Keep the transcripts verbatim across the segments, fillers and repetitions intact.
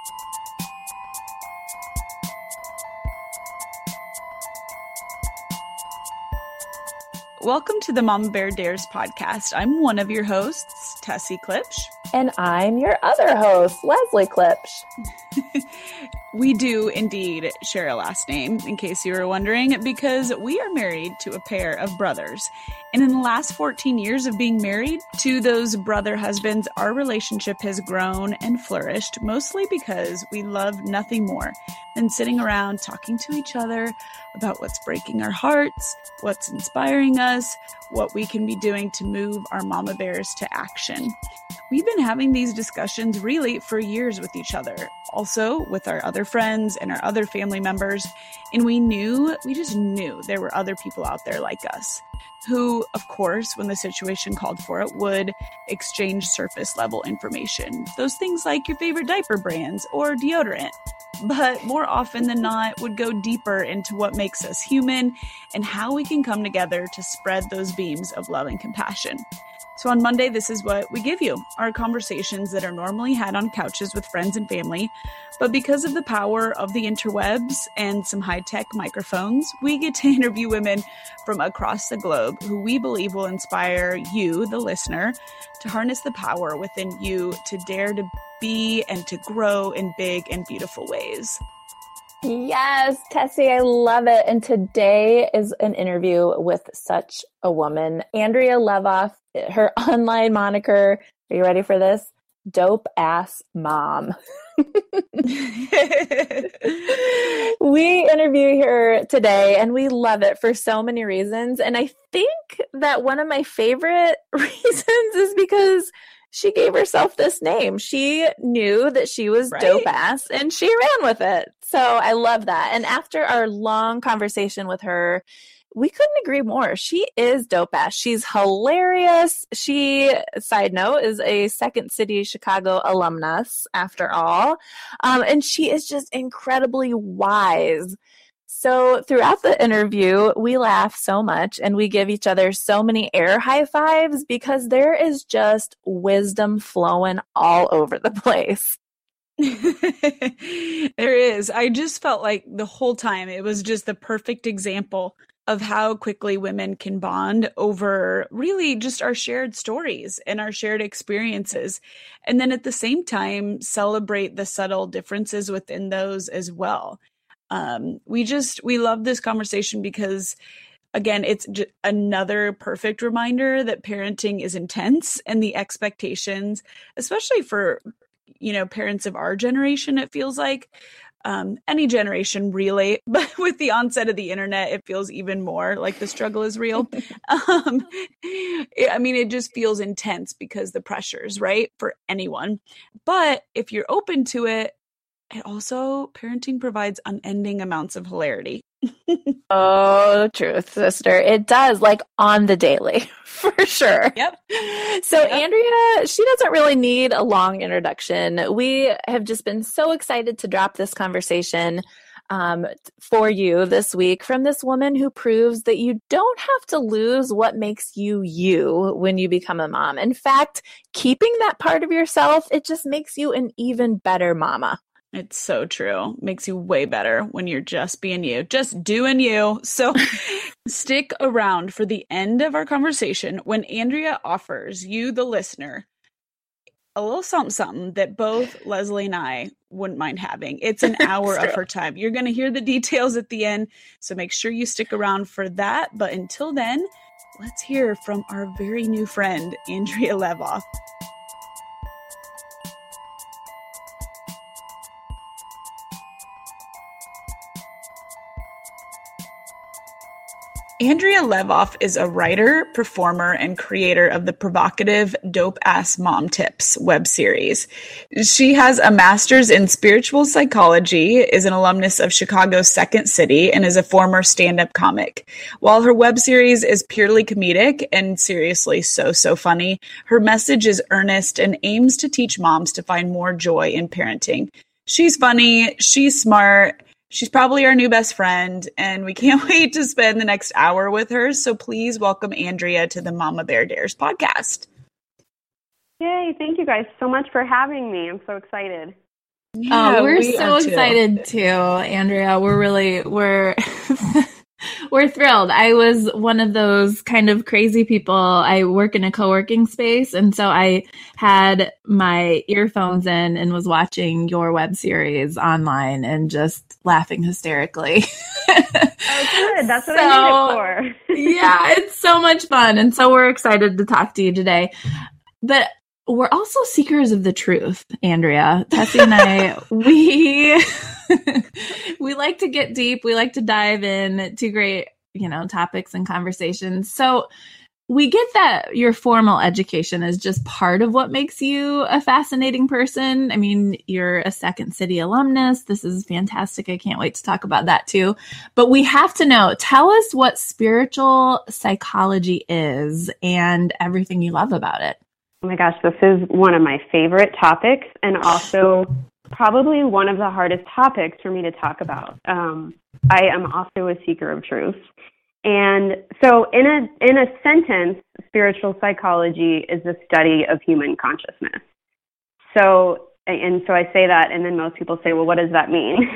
Welcome to the Mama Bear Dares podcast. I'm one of your hosts, Tessie Klipsch. And I'm your other host, Leslie Klipsch. We do indeed share a last name, in case you were wondering, because we are married to a pair of brothers. And in the last fourteen years of being married to those brother husbands, our relationship has grown and flourished, mostly because we love nothing more than sitting around talking to each other about what's breaking our hearts, what's inspiring us, what we can be doing to move our mama bears to action. We've been having these discussions really for years with each other, also with our other friends and our other family members, and we knew, we just knew there were other people out there like us who, of course, when the situation called for it, would exchange surface level information. Those things like your favorite diaper brands or deodorant. But more often than not, would go deeper into what makes us human and how we can come together to spread those beams of love and compassion. So on Monday, this is what we give you, our conversations that are normally had on couches with friends and family. But because of the power of the interwebs and some high-tech microphones, we get to interview women from across the globe who we believe will inspire you, the listener, to harness the power within you to dare to be and to grow in big and beautiful ways. Yes, Tessie, I love it. And today is an interview with such a woman, Andrea Levoff. Her online moniker, are you ready for this? Dope ass mom. We interview her today and we love it for so many reasons. And I think that one of my favorite reasons is because she gave herself this name. She knew that she was right. Dope ass and she ran with it. So I love that. And after our long conversation with her, we couldn't agree more. She is dope ass. She's hilarious. She, side note, is a Second City Chicago alumnus after all. Um, and she is just incredibly wise. So throughout the interview, we laugh so much and we give each other so many air high fives because there is just wisdom flowing all over the place. There is. I just felt like the whole time it was just the perfect example of how quickly women can bond over really just our shared stories and our shared experiences. And then at the same time, celebrate the subtle differences within those as well. Um, we just, we love this conversation because, again, it's j- another perfect reminder that parenting is intense and the expectations, especially for, you know, parents of our generation, it feels like, Um, any generation really, but with the onset of the internet, it feels even more like the struggle is real. um, it, I mean, it just feels intense because the pressures, right, for anyone. But if you're open to it, it also, parenting provides unending amounts of hilarity. Oh, truth, sister. It does, like on the daily, for sure. Yep. So yep. Andrea, she doesn't really need a long introduction. We have just been so excited to drop this conversation um, for you this week from this woman who proves that you don't have to lose what makes you you when you become a mom. In fact, keeping that part of yourself, it just makes you an even better mama. It's so true. Makes you way better when you're just being you, just doing you. So stick around for the end of our conversation when Andrea offers you, the listener, a little something, something that both Leslie and I wouldn't mind having. It's an hour of her time. You're going to hear the details at the end, so make sure you stick around for that. But until then, let's hear from our very new friend, Andrea Levoff. Andrea Levoff is a writer, performer, and creator of the provocative Dope Ass Mom Tips web series. She has a master's in spiritual psychology, is an alumnus of Chicago's Second City, and is a former stand-up comic. While her web series is purely comedic and seriously so, so funny, her message is earnest and aims to teach moms to find more joy in parenting. She's funny, she's smart, she's probably our new best friend, and we can't wait to spend the next hour with her. So please welcome Andrea to the Mama Bear Dares podcast. Yay, thank you guys so much for having me. I'm so excited. Yeah, oh, we're we so excited too, Andrea. We're really, we're, we're thrilled. I was one of those kind of crazy people. I work in a co-working space. And so I had my earphones in and was watching your web series online and just laughing hysterically. Oh, good. That's what so, I need it for. Yeah, it's so much fun. And so we're excited to talk to you today. But we're also seekers of the truth, Andrea. Tessie and I, we we like to get deep. We like to dive in to great, you know, topics and conversations. So we get that your formal education is just part of what makes you a fascinating person. I mean, you're a Second City alumnus. This is fantastic. I can't wait to talk about that too. But we have to know, tell us what spiritual psychology is and everything you love about it. Oh my gosh, this is one of my favorite topics and also probably one of the hardest topics for me to talk about. Um, I am also a seeker of truth. And so in a in a sentence, spiritual psychology is the study of human consciousness. So, and so I say that, and then most people say, well, what does that mean?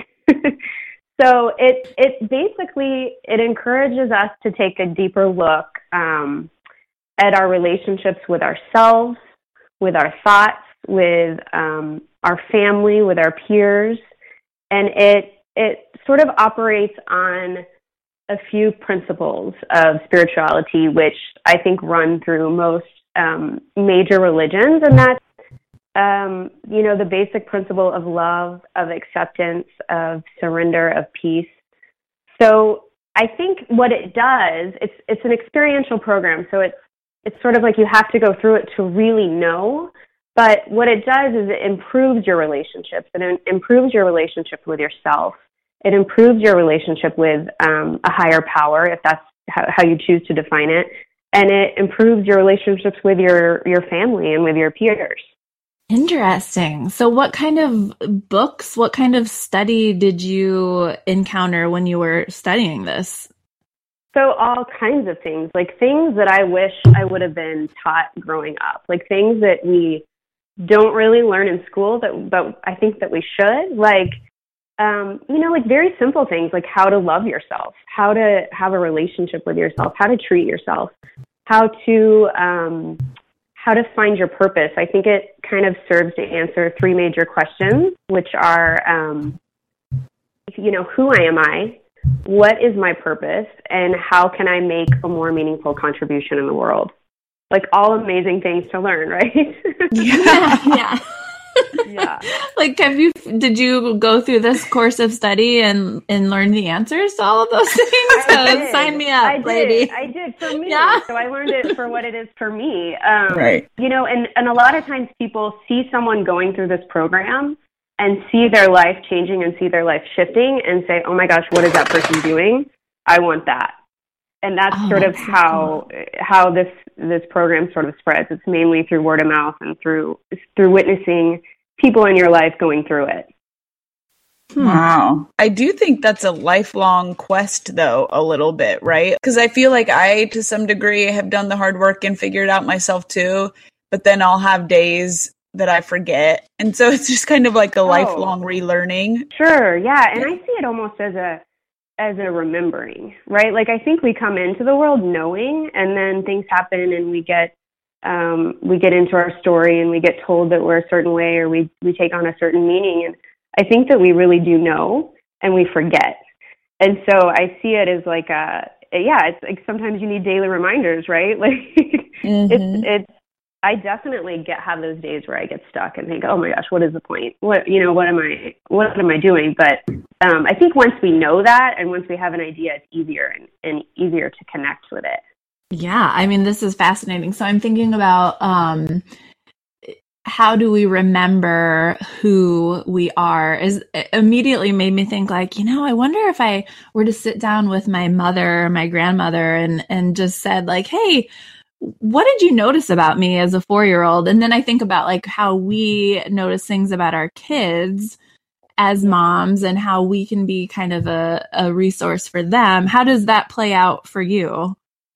So it it basically, it encourages us to take a deeper look um, at our relationships with ourselves, with our thoughts, with um, our family, with our peers, and it it sort of operates on a few principles of spirituality, which I think run through most um, major religions, and that's um, you know the basic principle of love, of acceptance, of surrender, of peace. So I think what it does, it's it's an experiential program, so it's It's sort of like you have to go through it to really know. But what it does is it improves your relationships. It improves your relationship with yourself. It improves your relationship with um, a higher power, if that's how, how you choose to define it. And it improves your relationships with your, your family and with your peers. Interesting. So what kind of books, what kind of study did you encounter when you were studying this? So all kinds of things, like things that I wish I would have been taught growing up, like things that we don't really learn in school, that but I think that we should, like, um, you know, like very simple things, like how to love yourself, how to have a relationship with yourself, how to treat yourself, how to um, how to find your purpose. I think it kind of serves to answer three major questions, which are, um, you know, who am I? What is my purpose, and how can I make a more meaningful contribution in the world? Like all amazing things to learn, right? Yeah, yeah. Yeah. Like, have you, did you go through this course of study and, and learn the answers to all of those things? Uh, sign me up, I did. lady. I did for me. Yeah. So I learned it for what it is for me. Um, Right. You know, and, and a lot of times people see someone going through this program and see their life changing and see their life shifting and say, oh my gosh, what is that person doing? I want that. And that's oh, sort of that's so how cool. how this this program sort of spreads. It's mainly through word of mouth and through through witnessing people in your life going through it. Wow. I do think that's a lifelong quest, though, a little bit, right? Because I feel like I, to some degree, have done the hard work and figured out myself too, but then I'll have days that I forget. And so it's just kind of like a Oh. lifelong relearning. Sure, yeah, and I see it almost as a as a remembering, right? Like I think we come into the world knowing, and then things happen, and we get um, we get into our story, and we get told that we're a certain way, or we we take on a certain meaning, and I think that we really do know, and we forget. And so I see it as like a yeah, it's like sometimes you need daily reminders, right? Like Mhm. it's it's. I definitely get have those days where I get stuck and think, oh my gosh, what is the point? What, you know, what am I, what am I doing? But um, I think once we know that and once we have an idea, it's easier and, and easier to connect with it. Yeah, I mean, this is fascinating. So I'm thinking about um, how do we remember who we are? Is it immediately made me think like, you know, I wonder if I were to sit down with my mother or my grandmother and and just said like, hey, what did you notice about me as a four-year-old? And then I think about like how we notice things about our kids as moms and how we can be kind of a, a resource for them. How does that play out for you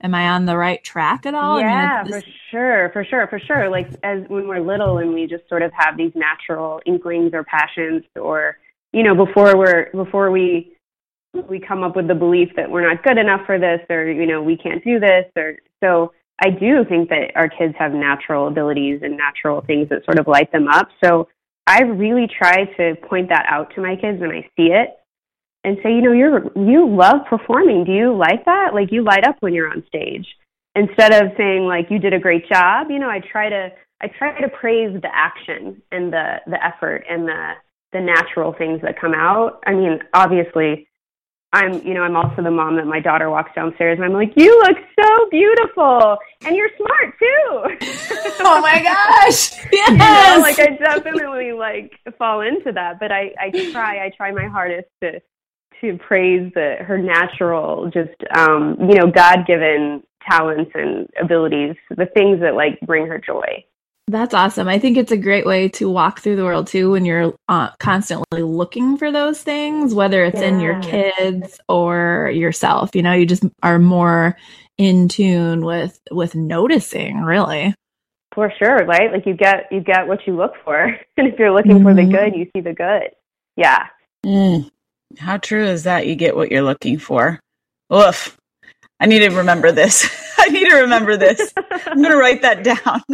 am I on the right track at all? Yeah, I mean, for sure, for sure, for sure. Like as when we're little and we just sort of have these natural inklings or passions, or you know, before we're before we we come up with the belief that we're not good enough for this, or you know, we can't do this, or so. I do think that our kids have natural abilities and natural things that sort of light them up. So I really try to point that out to my kids when I see it and say, you know, you're, you love performing. Do you like that? Like you light up when you're on stage, instead of saying like, you did a great job. You know, I try to, I try to praise the action and the, the effort and the, the natural things that come out. I mean, obviously I'm, you know, I'm also the mom that my daughter walks downstairs and I'm like, you look so beautiful and you're smart too. Oh my gosh. Yes. You know, like I definitely like fall into that, but I, I try, I try my hardest to, to praise the, her natural, just, um, you know, God-given talents and abilities, the things that like bring her joy. That's awesome. I think it's a great way to walk through the world too when you're uh, constantly looking for those things, whether it's yeah. in your kids or yourself. You know, you just are more in tune with with noticing, really. For sure, right? Like you get you get what you look for, and if you're looking mm-hmm. for the good, you see the good. Yeah. Mm. How true is that? You get what you're looking for. Oof. I need to remember this. I need to remember this. I'm going to write that down.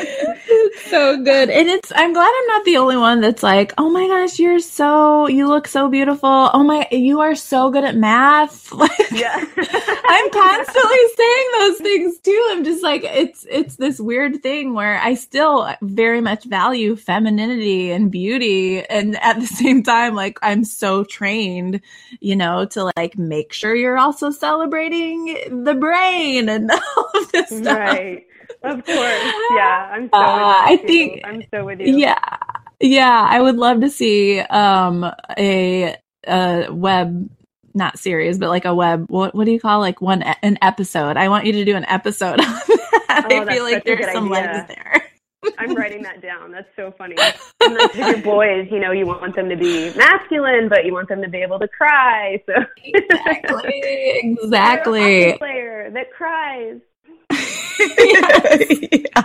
So good. And it's, I'm glad I'm not the only one that's like, oh my gosh, you're so, you look so beautiful. Oh my, you are so good at math. Like, yeah. I'm constantly saying those things too. I'm just like, it's, it's this weird thing where I still very much value femininity and beauty. And at the same time, like, I'm so trained, you know, to like make sure you're also celebrating the brain and all of this stuff. Right. Of course. Yeah. I'm so uh, with you. I think I'm so with you. Yeah. Yeah. I would love to see um a a web not series, but like a web what what do you call like one an episode. I want you to do an episode on that. Oh, I feel like there's some idea. legs there. I'm writing that down. That's so funny. And like your boys, you know, you want them to be masculine, but you want them to be able to cry. So exactly, exactly. You're a hockey player that cries. yeah.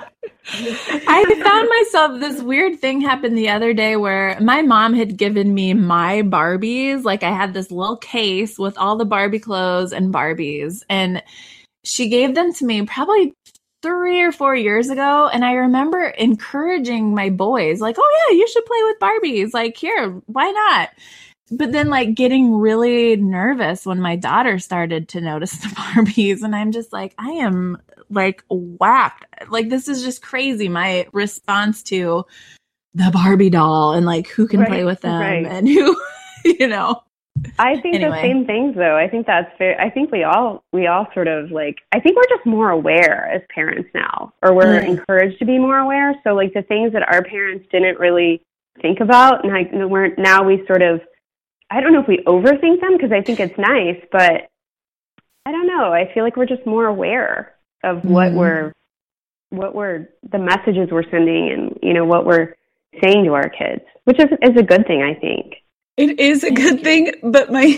I found myself, this weird thing happened the other day where my mom had given me my Barbies. Like I had this little case with all the Barbie clothes and Barbies, and she gave them to me probably three or four years ago. And I remember encouraging my boys, like, oh yeah, you should play with Barbies. Like, here, why not? But then like getting really nervous when my daughter started to notice the Barbies. And I'm just like, I am like whacked. Like, this is just crazy. My response to the Barbie doll and like who can right, play with them right. and who, you know. I think anyway. the same things though. I think that's fair. I think we all, we all sort of like, I think we're just more aware as parents now, or we're mm. encouraged to be more aware. So like the things that our parents didn't really think about, and I, we're, now we sort of, I don't know if we overthink them because I think it's nice, but I don't know. I feel like we're just more aware of what mm. we're, what we're, the messages we're sending and, you know, what we're saying to our kids, which is, is a good thing, I think. It is a good thing, but my,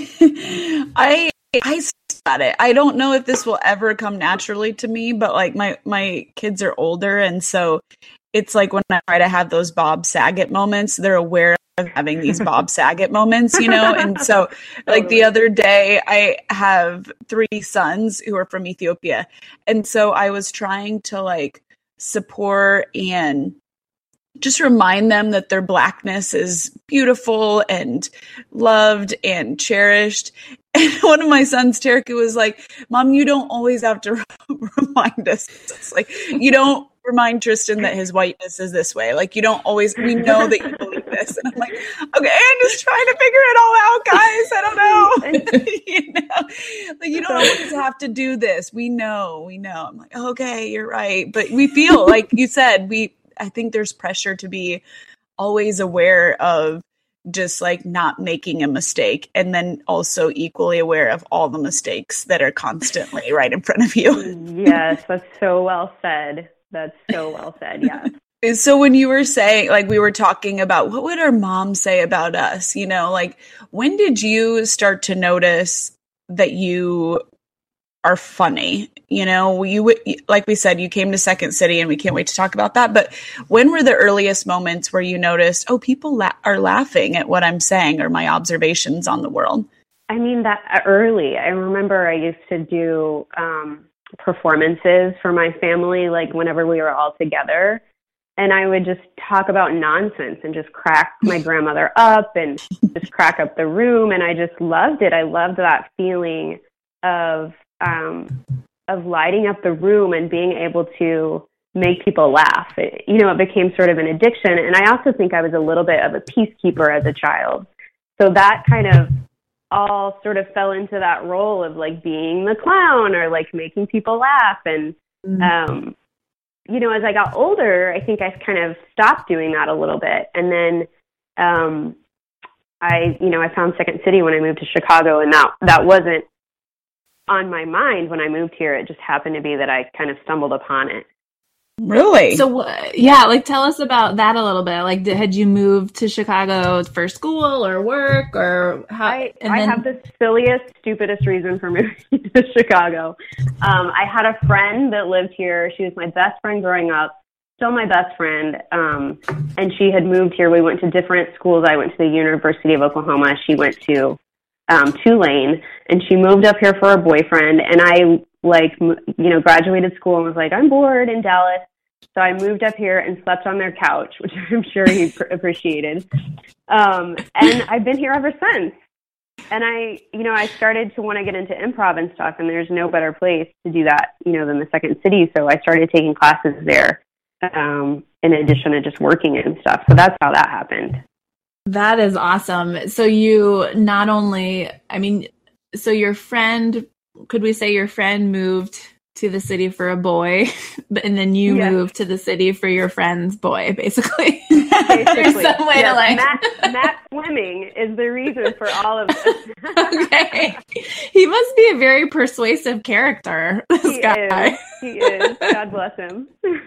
I, I got it. I don't know if this will ever come naturally to me, but like my, my kids are older. And so it's like when I try to have those Bob Saget moments, they're aware of having these Bob Saget moments, you know? And so like the other day I have three sons who are from Ethiopia. And so I was trying to like support and just remind them that their Blackness is beautiful and loved and cherished. And one of my sons, Terica, was like, Mom, you don't always have to remind us. It's like, you don't remind Tristan that his whiteness is this way. Like, you don't always, we know that you believe this. And I'm like, okay, I'm just trying to figure it all out, guys. I don't know. you know, like, you don't always have to do this. We know, we know. I'm like, okay, you're right. But we feel, like you said, we, I think there's pressure to be always aware of just like not making a mistake, and then also equally aware of all the mistakes that are constantly right in front of you. Yes, that's so well said. That's so well said. Yeah. So when you were saying, like, we were talking about what would our mom say about us, you know, like when did you start to notice that you are funny. You know, you, like we said, you came to Second City and we can't wait to talk about that. But when were the earliest moments where you noticed, oh, people la- are laughing at what I'm saying or my observations on the world? I mean, that early. I remember I used to do um, performances for my family, like whenever we were all together. And I would just talk about nonsense and just crack my grandmother up and just crack up the room. And I just loved it. I loved that feeling of um, of lighting up the room and being able to make people laugh. It, you know, it became sort of an addiction. And I also think I was a little bit of a peacekeeper as a child. So that kind of all sort of fell into that role of like being the clown or like making people laugh. And, um, you know, as I got older, I think I kind of stopped doing that a little bit. And then um, I, you know, I found Second City when I moved to Chicago, and that, that wasn't on my mind when I moved here. It just happened to be that I kind of stumbled upon it. Really? So, uh, yeah, like tell us about that a little bit. Like, did, had you moved to Chicago for school or work or how? I, and I then... have the silliest, stupidest reason for moving to Chicago. Um, I had a friend that lived here. She was my best friend growing up, still my best friend. Um, and she had moved here. We went to different schools. I went to the University of Oklahoma. She went to um, Tulane, and she moved up here for her boyfriend. And I, like, you know, graduated school and was like, I'm bored in Dallas. So I moved up here and slept on their couch, which I'm sure he pr- appreciated. Um, and I've been here ever since. And I, you know, I started to want to get into improv and stuff, and there's no better place to do that, you know, than the Second City. So I started taking classes there, um, in addition to just working and stuff. So that's how that happened. That is awesome. So you not only, I mean, so your friend, could we say your friend moved to the city for a boy, but and then you yes. moved to the city for your friend's boy, basically. Basically, some way yes. to like Matt, Matt Fleming is the reason for all of this. Okay, he must be a very persuasive character. This he guy, is. He is. God bless him.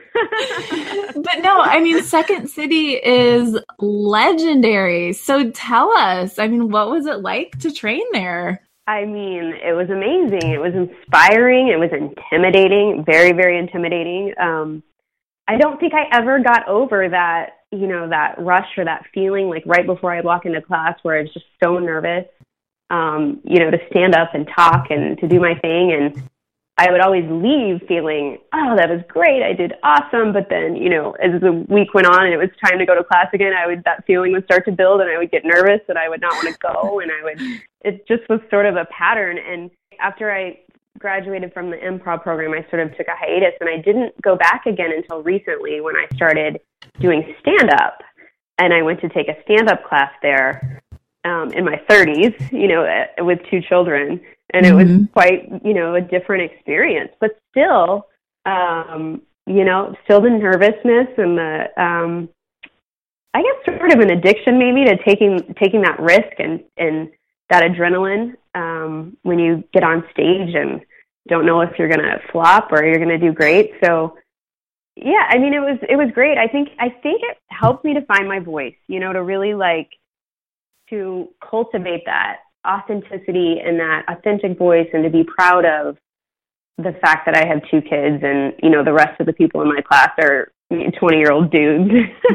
But no, I mean, Second City is legendary. So tell us, I mean, what was it like to train there? I mean, it was amazing. It was inspiring. It was intimidating, very, very intimidating. Um, I don't think I ever got over that, you know, that rush or that feeling like right before I walk into class where I was just so nervous, um, you know, to stand up and talk and to do my thing. And I would always leave feeling, oh, that was great. I did awesome. But then, you know, as the week went on and it was time to go to class again, I would, that feeling would start to build and I would get nervous and I would not want to go. And I would, it just was sort of a pattern. And after I graduated from the improv program, I sort of took a hiatus and I didn't go back again until recently when I started doing stand-up. And I went to take a stand-up class there um, in my thirties, you know, with two children. And it was mm-hmm. quite, you know, a different experience, but still, um, you know, still the nervousness and the, um, I guess sort of an addiction maybe to taking, taking that risk and, and that adrenaline, um, when you get on stage and don't know if you're going to flop or you're going to do great. So yeah, I mean, it was, it was great. I think, I think it helped me to find my voice, you know, to really like, to cultivate that authenticity and that authentic voice and to be proud of the fact that I have two kids and, you know, the rest of the people in my class are twenty year old dudes.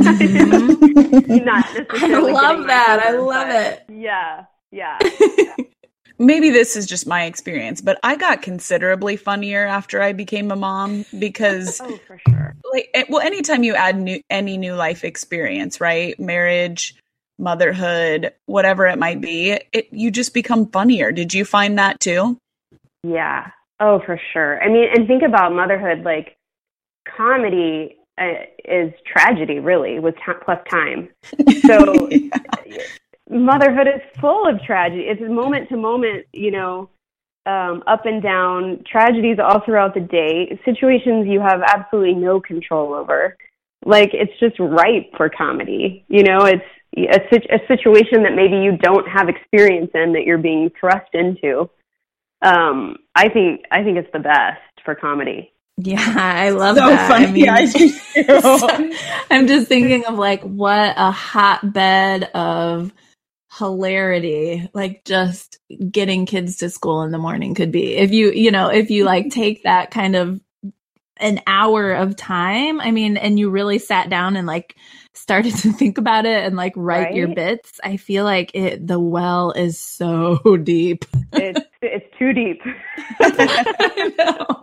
Mm-hmm. Not necessarily. I love that. Cover, I love it. Yeah. Yeah. yeah. Maybe this is just my experience, but I got considerably funnier after I became a mom because oh, for sure. Like, well, anytime you add new, any new life experience, right? Marriage, motherhood, whatever it might be, it, you just become funnier. Did you find that too? Yeah. Oh, for sure. I mean, and think about motherhood, like comedy uh, is tragedy really with t- plus time. So yeah. Motherhood is full of tragedy. It's moment to moment, you know, um, up and down tragedies all throughout the day, situations you have absolutely no control over. Like it's just ripe for comedy. You know, it's A, a situation that maybe you don't have experience in that you're being thrust into. Um, I think I think it's the best for comedy. Yeah, I love so that. Funny. I mean, I do too. I'm just thinking of like what a hotbed of hilarity like just getting kids to school in the morning could be. If you, you know, if you like take that kind of an hour of time, I mean, and you really sat down and like started to think about it and like write Right? your bits, I feel like it, the well is so deep. It's it's too deep. I know.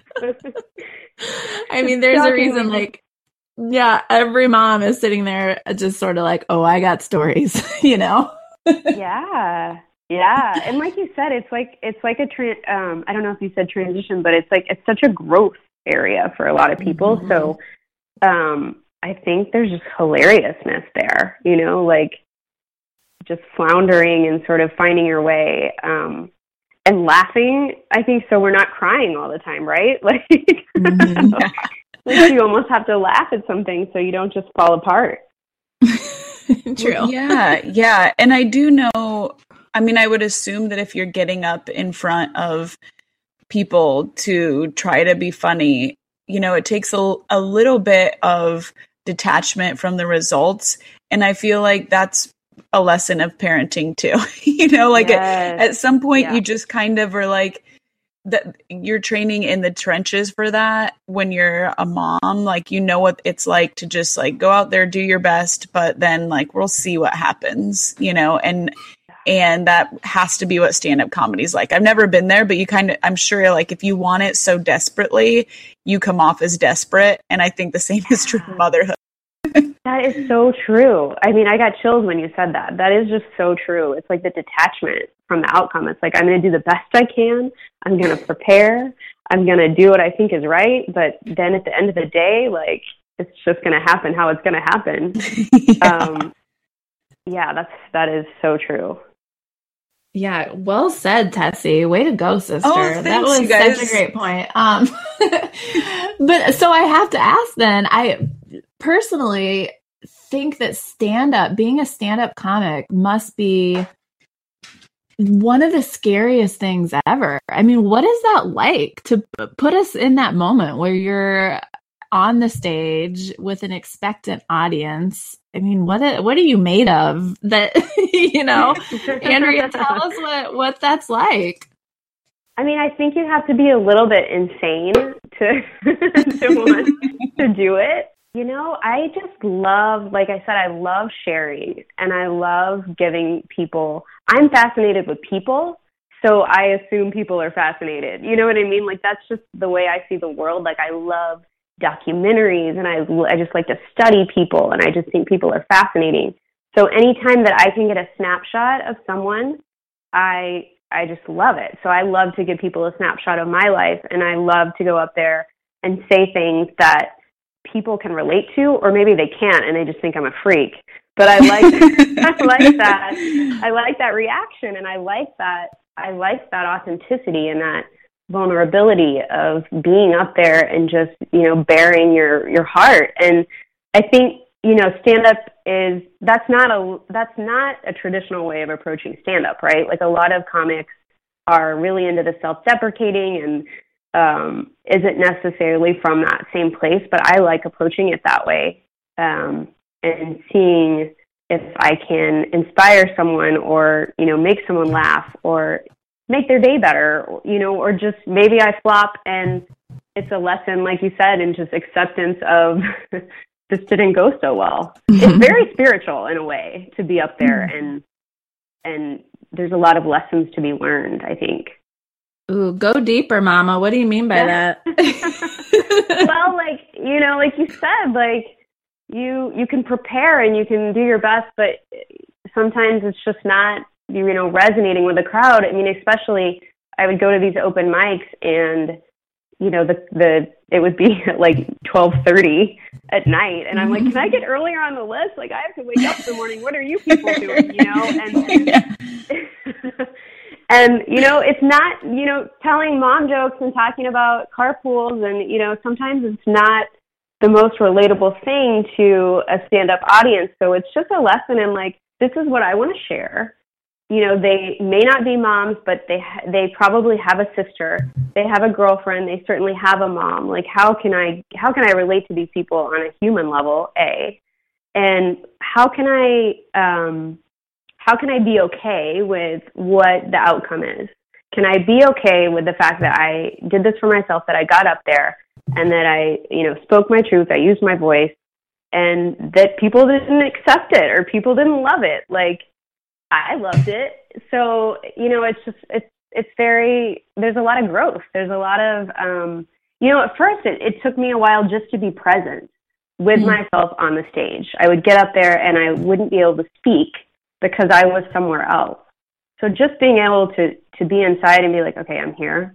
I mean, there's a reason, like, yeah, every mom is sitting there just sort of like, oh, I got stories, you know? Yeah. Yeah. And like you said, it's like, it's like a, tra- um, I don't know if you said transition, but it's like, it's such a growth area for a lot of people. Mm-hmm. So, um, I think there's just hilariousness there, you know, like just floundering and sort of finding your way, um, and laughing. I think so. We're not crying all the time, right? Like, Mm-hmm. like you almost have to laugh at something so you don't just fall apart. True. Yeah, yeah. And I do know, I mean, I would assume that if you're getting up in front of people to try to be funny, you know, it takes a, a little bit of detachment from the results. And I feel like that's a lesson of parenting too. You know, like Yes. at, at some point Yeah. you just kind of are like, that you're training in the trenches for that when you're a mom. Like, you know what it's like to just like go out there, do your best, but then like we'll see what happens, you know. And and that has to be what stand-up comedy is like. I've never been there, but you kind of, I'm sure, like if you want it so desperately, you come off as desperate. And I think the same is true of motherhood. That is so true. I mean, I got chills when you said that. That is just so true. It's like the detachment from the outcome. It's like, I'm going to do the best I can. I'm going to prepare. I'm going to do what I think is right. But then at the end of the day, like, it's just going to happen how it's going to happen. Yeah. Um, yeah, that's, that is so true. Yeah, well said, Tessie. Way to go, sister. Oh, that thanks, was you guys. such a great point. Um, but so I have to ask then, I personally think that stand-up, being a stand-up comic must be one of the scariest things ever. I mean, what is that like to p- put us in that moment where you're on the stage with an expectant audience? I mean, what a, what are you made of that, you know, Andrea, tell us what, what that's like. I mean, I think you have to be a little bit insane to to want to do it. You know, I just love, like I said, I love sharing and I love giving people, I'm fascinated with people, so I assume people are fascinated. You know what I mean? Like, that's just the way I see the world. Like, I love documentaries and I, I just like to study people and I just think people are fascinating. So anytime that I can get a snapshot of someone, I I just love it. So I love to give people a snapshot of my life, and I love to go up there and say things that people can relate to, or maybe they can't and they just think I'm a freak. But I like I like that. I like that reaction, and I like that I like that authenticity and that vulnerability of being up there and just, you know, bearing your your heart. And I think, you know, stand-up is, that's not a, that's not a traditional way of approaching stand-up, right? Like, a lot of comics are really into the self-deprecating and um, isn't necessarily from that same place, but I like approaching it that way, um, and seeing if I can inspire someone or, you know, make someone laugh or make their day better, you know, or just maybe I flop and it's a lesson, like you said, in just acceptance of this didn't go so well. It's very spiritual in a way to be up there, and and there's a lot of lessons to be learned, I think. Ooh, go deeper, Mama. What do you mean by that? Well, like, you know, like you said, like you you can prepare and you can do your best, but sometimes it's just not, you know, resonating with the crowd. I mean, especially I would go to these open mics and, you know, the the it would be at like twelve thirty at night, and I'm like, can I get earlier on the list? Like, I have to wake up in the morning. What are you people doing? You know, and and, and you know, it's not, you know, telling mom jokes and talking about carpools, and, you know, sometimes it's not the most relatable thing to a stand-up audience. So it's just a lesson in, like, this is what I want to share. You know, they may not be moms, but they they probably have a sister. They have a girlfriend. They certainly have a mom. Like, how can I how can I relate to these people on a human level? A, and how can I um, how can I be okay with what the outcome is? Can I be okay with the fact that I did this for myself, that I got up there and that I, you know, spoke my truth, I used my voice, and that people didn't accept it or people didn't love it. Like, I loved it. So, you know, it's just, it's, it's very, there's a lot of growth. There's a lot of, um, you know, at first it, it took me a while just to be present with mm-hmm. myself on the stage. I would get up there and I wouldn't be able to speak because I was somewhere else. So just being able to, to be inside and be like, okay, I'm here.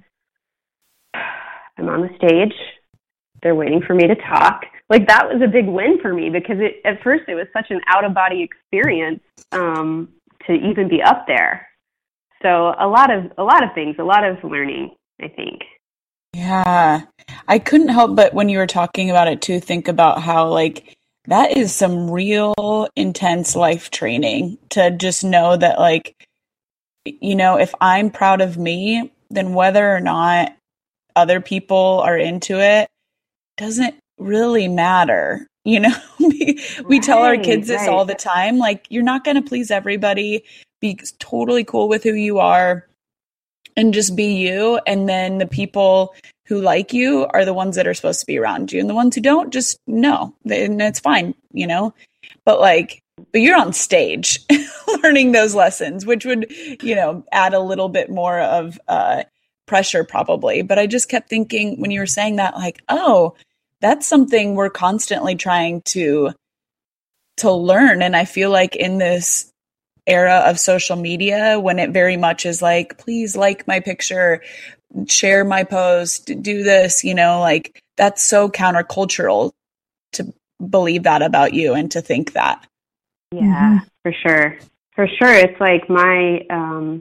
I'm on the stage. They're waiting for me to talk. Like, that was a big win for me because it, at first it was such an out-of-body experience um, to even be up there. So a lot of a lot of things, a lot of learning, I think. Yeah. I couldn't help but when you were talking about it too, think about how, like, that is some real intense life training to just know that, like, you know, if I'm proud of me, then whether or not other people are into it doesn't really matter. You know, we, we tell our kids this right. all the time, like, you're not going to please everybody. Be totally cool with who you are and just be you. And then the people who like you are the ones that are supposed to be around you. And the ones who don't, just no, and it's fine, you know, but like, but you're on stage learning those lessons, which would, you know, add a little bit more of uh, pressure probably. But I just kept thinking when you were saying that, like, oh, that's something we're constantly trying to, to learn. And I feel like in this era of social media, when it very much is like, please like my picture, share my post, do this, you know, like, that's so countercultural to believe that about you and to think that. Yeah, Mm-hmm. for sure. For sure. It's like my, um,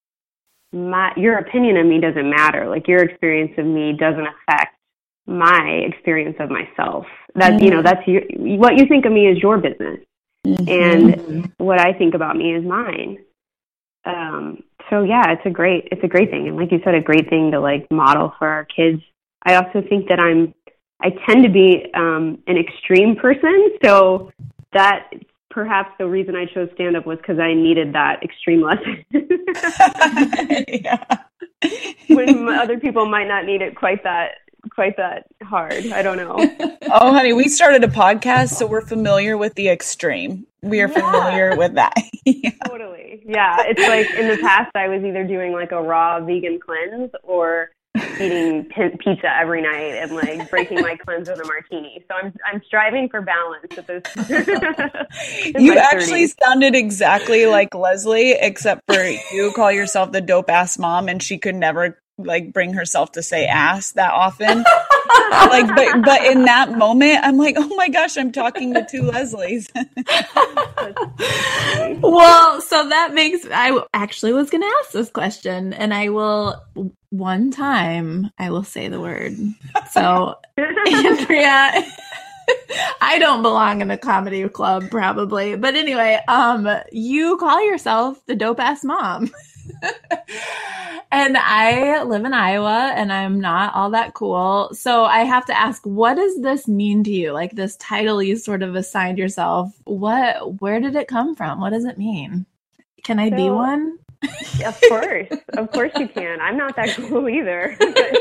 my, your opinion of me doesn't matter. Like, your experience of me doesn't affect my experience of myself. That, Mm-hmm. you know, that's your, what you think of me is your business. Mm-hmm. And what I think about me is mine. Um, so yeah, it's a great, it's a great thing. And like you said, a great thing to like model for our kids. I also think that I'm, I tend to be um, an extreme person. So that perhaps the reason I chose stand-up was because I needed that extreme lesson. Yeah. When other people might not need it quite that, quite that hard. I don't know. Oh, honey, we started a podcast, so we're familiar with the extreme. We are Yeah. familiar with that. Yeah. Totally. Yeah. It's like in the past, I was either doing like a raw vegan cleanse or eating p- pizza every night and like breaking my cleanse with a martini. So I'm I'm striving for balance at this. You actually sounded exactly like Leslie, except for you call yourself the dope ass mom, and she could never like bring herself to say ass that often. Like, but but in that moment, I'm like, oh my gosh, I'm talking to two Leslies. Well, so that makes, I actually was going to ask this question, and I will, one time, I will say the word. So, Andrea, I don't belong in a comedy club probably, but anyway, um, you call yourself the dope ass mom. And I live in Iowa and I'm not all that cool. So I have to ask, what does this mean to you? Like this title you sort of assigned yourself, what, where did it come from? What does it mean? Can I so, be one? Of course. Of course you can. I'm not that cool either.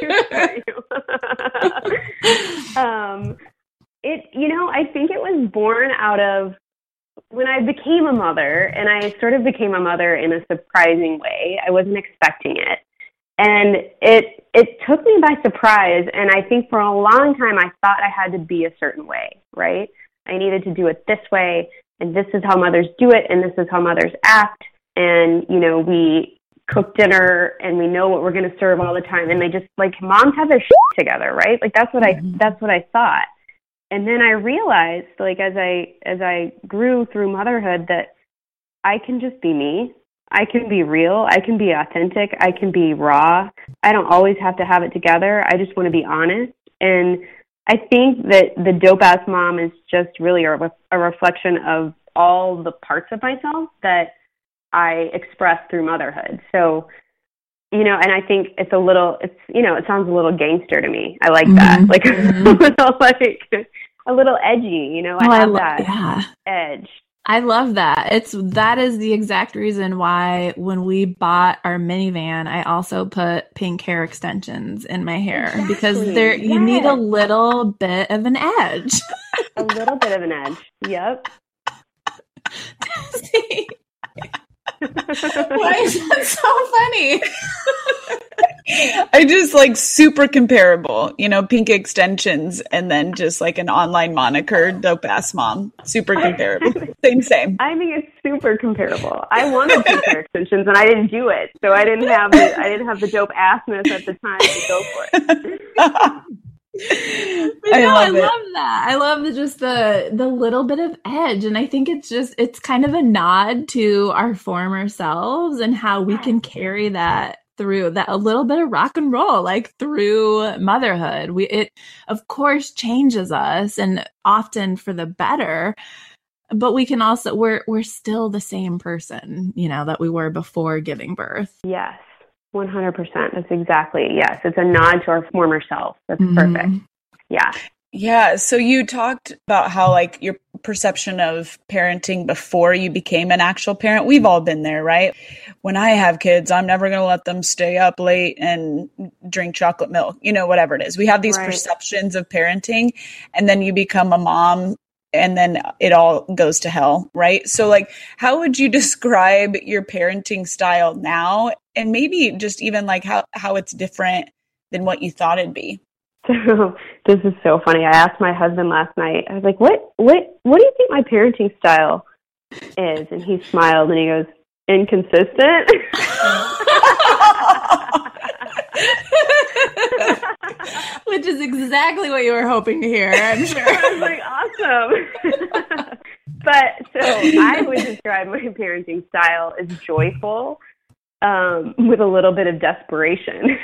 um, it, you know, I think it was born out of when I became a mother, and I sort of became a mother in a surprising way. I wasn't expecting it. And it it took me by surprise, and I think for a long time I thought I had to be a certain way, right? I needed to do it this way, and this is how mothers do it, and this is how mothers act. And, you know, we cook dinner, and we know what we're going to serve all the time. And they just, like, moms have their shit together, right? Like, that's what Mm-hmm. I that's what I thought. And then I realized, like, as I as I grew through motherhood, that I can just be me. I can be real. I can be authentic. I can be raw. I don't always have to have it together. I just want to be honest. And I think that the dope ass mom is just really a, a reflection of all the parts of myself that I express through motherhood. So, you know, and I think it's a little, it's, you know, it sounds a little gangster to me. I like that. Mm-hmm. Like, mm-hmm. a little, like, a little edgy, you know, I oh, have I lo- that yeah. edge. I love that. It's that is the exact reason why when we bought our minivan, I also put pink hair extensions in my hair exactly. because there yes. you need a little bit of an edge. A little bit of an edge. Yep. Why is that so funny? I just like super comparable, you know, pink extensions and then just like an online moniker, dope ass mom. Super comparable. Same, same. I think it's super comparable. I wanted pink hair extensions and I didn't do it. So I didn't have the, I didn't have the dope assness at the time to go for it. But I, no, love, I love that. I love the, just the the little bit of edge, and I think it's just it's kind of a nod to our former selves and how we can carry that through that a little bit of rock and roll, like through motherhood. We it of course changes us, and often for the better. But we can also we're we're still the same person, you know, that we were before giving birth. Yes. one hundred percent. That's exactly, yes. It's a nod to our former self. That's mm-hmm. perfect. Yeah. Yeah. So you talked about how like your perception of parenting before you became an actual parent. We've all been there, right? When I have kids, I'm never going to let them stay up late and drink chocolate milk, you know, whatever it is. We have these right. perceptions of parenting, and then you become a mom and then it all goes to hell, right? So like, how would you describe your parenting style now? And maybe just even like how, how it's different than what you thought it'd be. So this is so funny. I asked my husband last night, I was like, what, what, what do you think my parenting style is? And he smiled and he goes, inconsistent. Which is exactly what you were hoping to hear, I'm sure. I was like, awesome. But so I would describe my parenting style as joyful, um, with a little bit of desperation.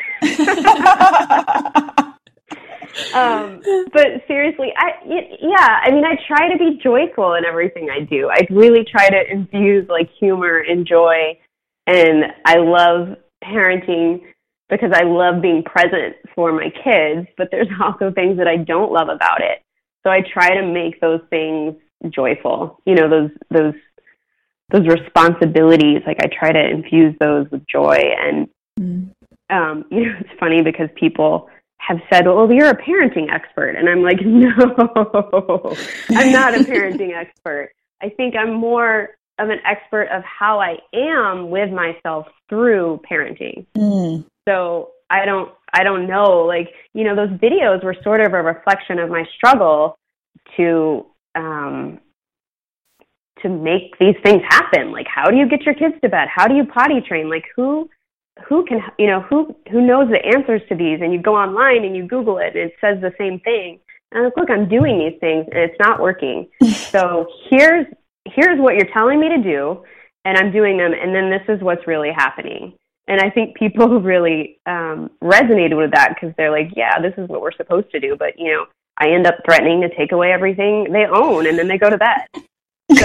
um, but seriously, I yeah, I mean, I try to be joyful in everything I do. I really try to infuse like humor and joy, and I love parenting because I love being present for my kids, but there's also things that I don't love about it. So I try to make those things joyful. You know, those those those responsibilities, like I try to infuse those with joy. And mm. um, you know, it's funny because people have said, well, you're a parenting expert. And I'm like, no, I'm not a parenting expert. I think I'm more of an expert of how I am with myself through parenting. Mm. So I don't, I don't know, like, you know, those videos were sort of a reflection of my struggle to, um, to make these things happen. Like, how do you get your kids to bed? How do you potty train? Like, who, who can, you know, who, who knows the answers to these? And you go online and you Google it and it says the same thing. And I'm like, look, I'm doing these things and it's not working. So here's, here's what you're telling me to do, and I'm doing them. And then this is what's really happening. And I think people really um, resonated with that because they're like, yeah, this is what we're supposed to do. But, you know, I end up threatening to take away everything they own, and then they go to bed. So.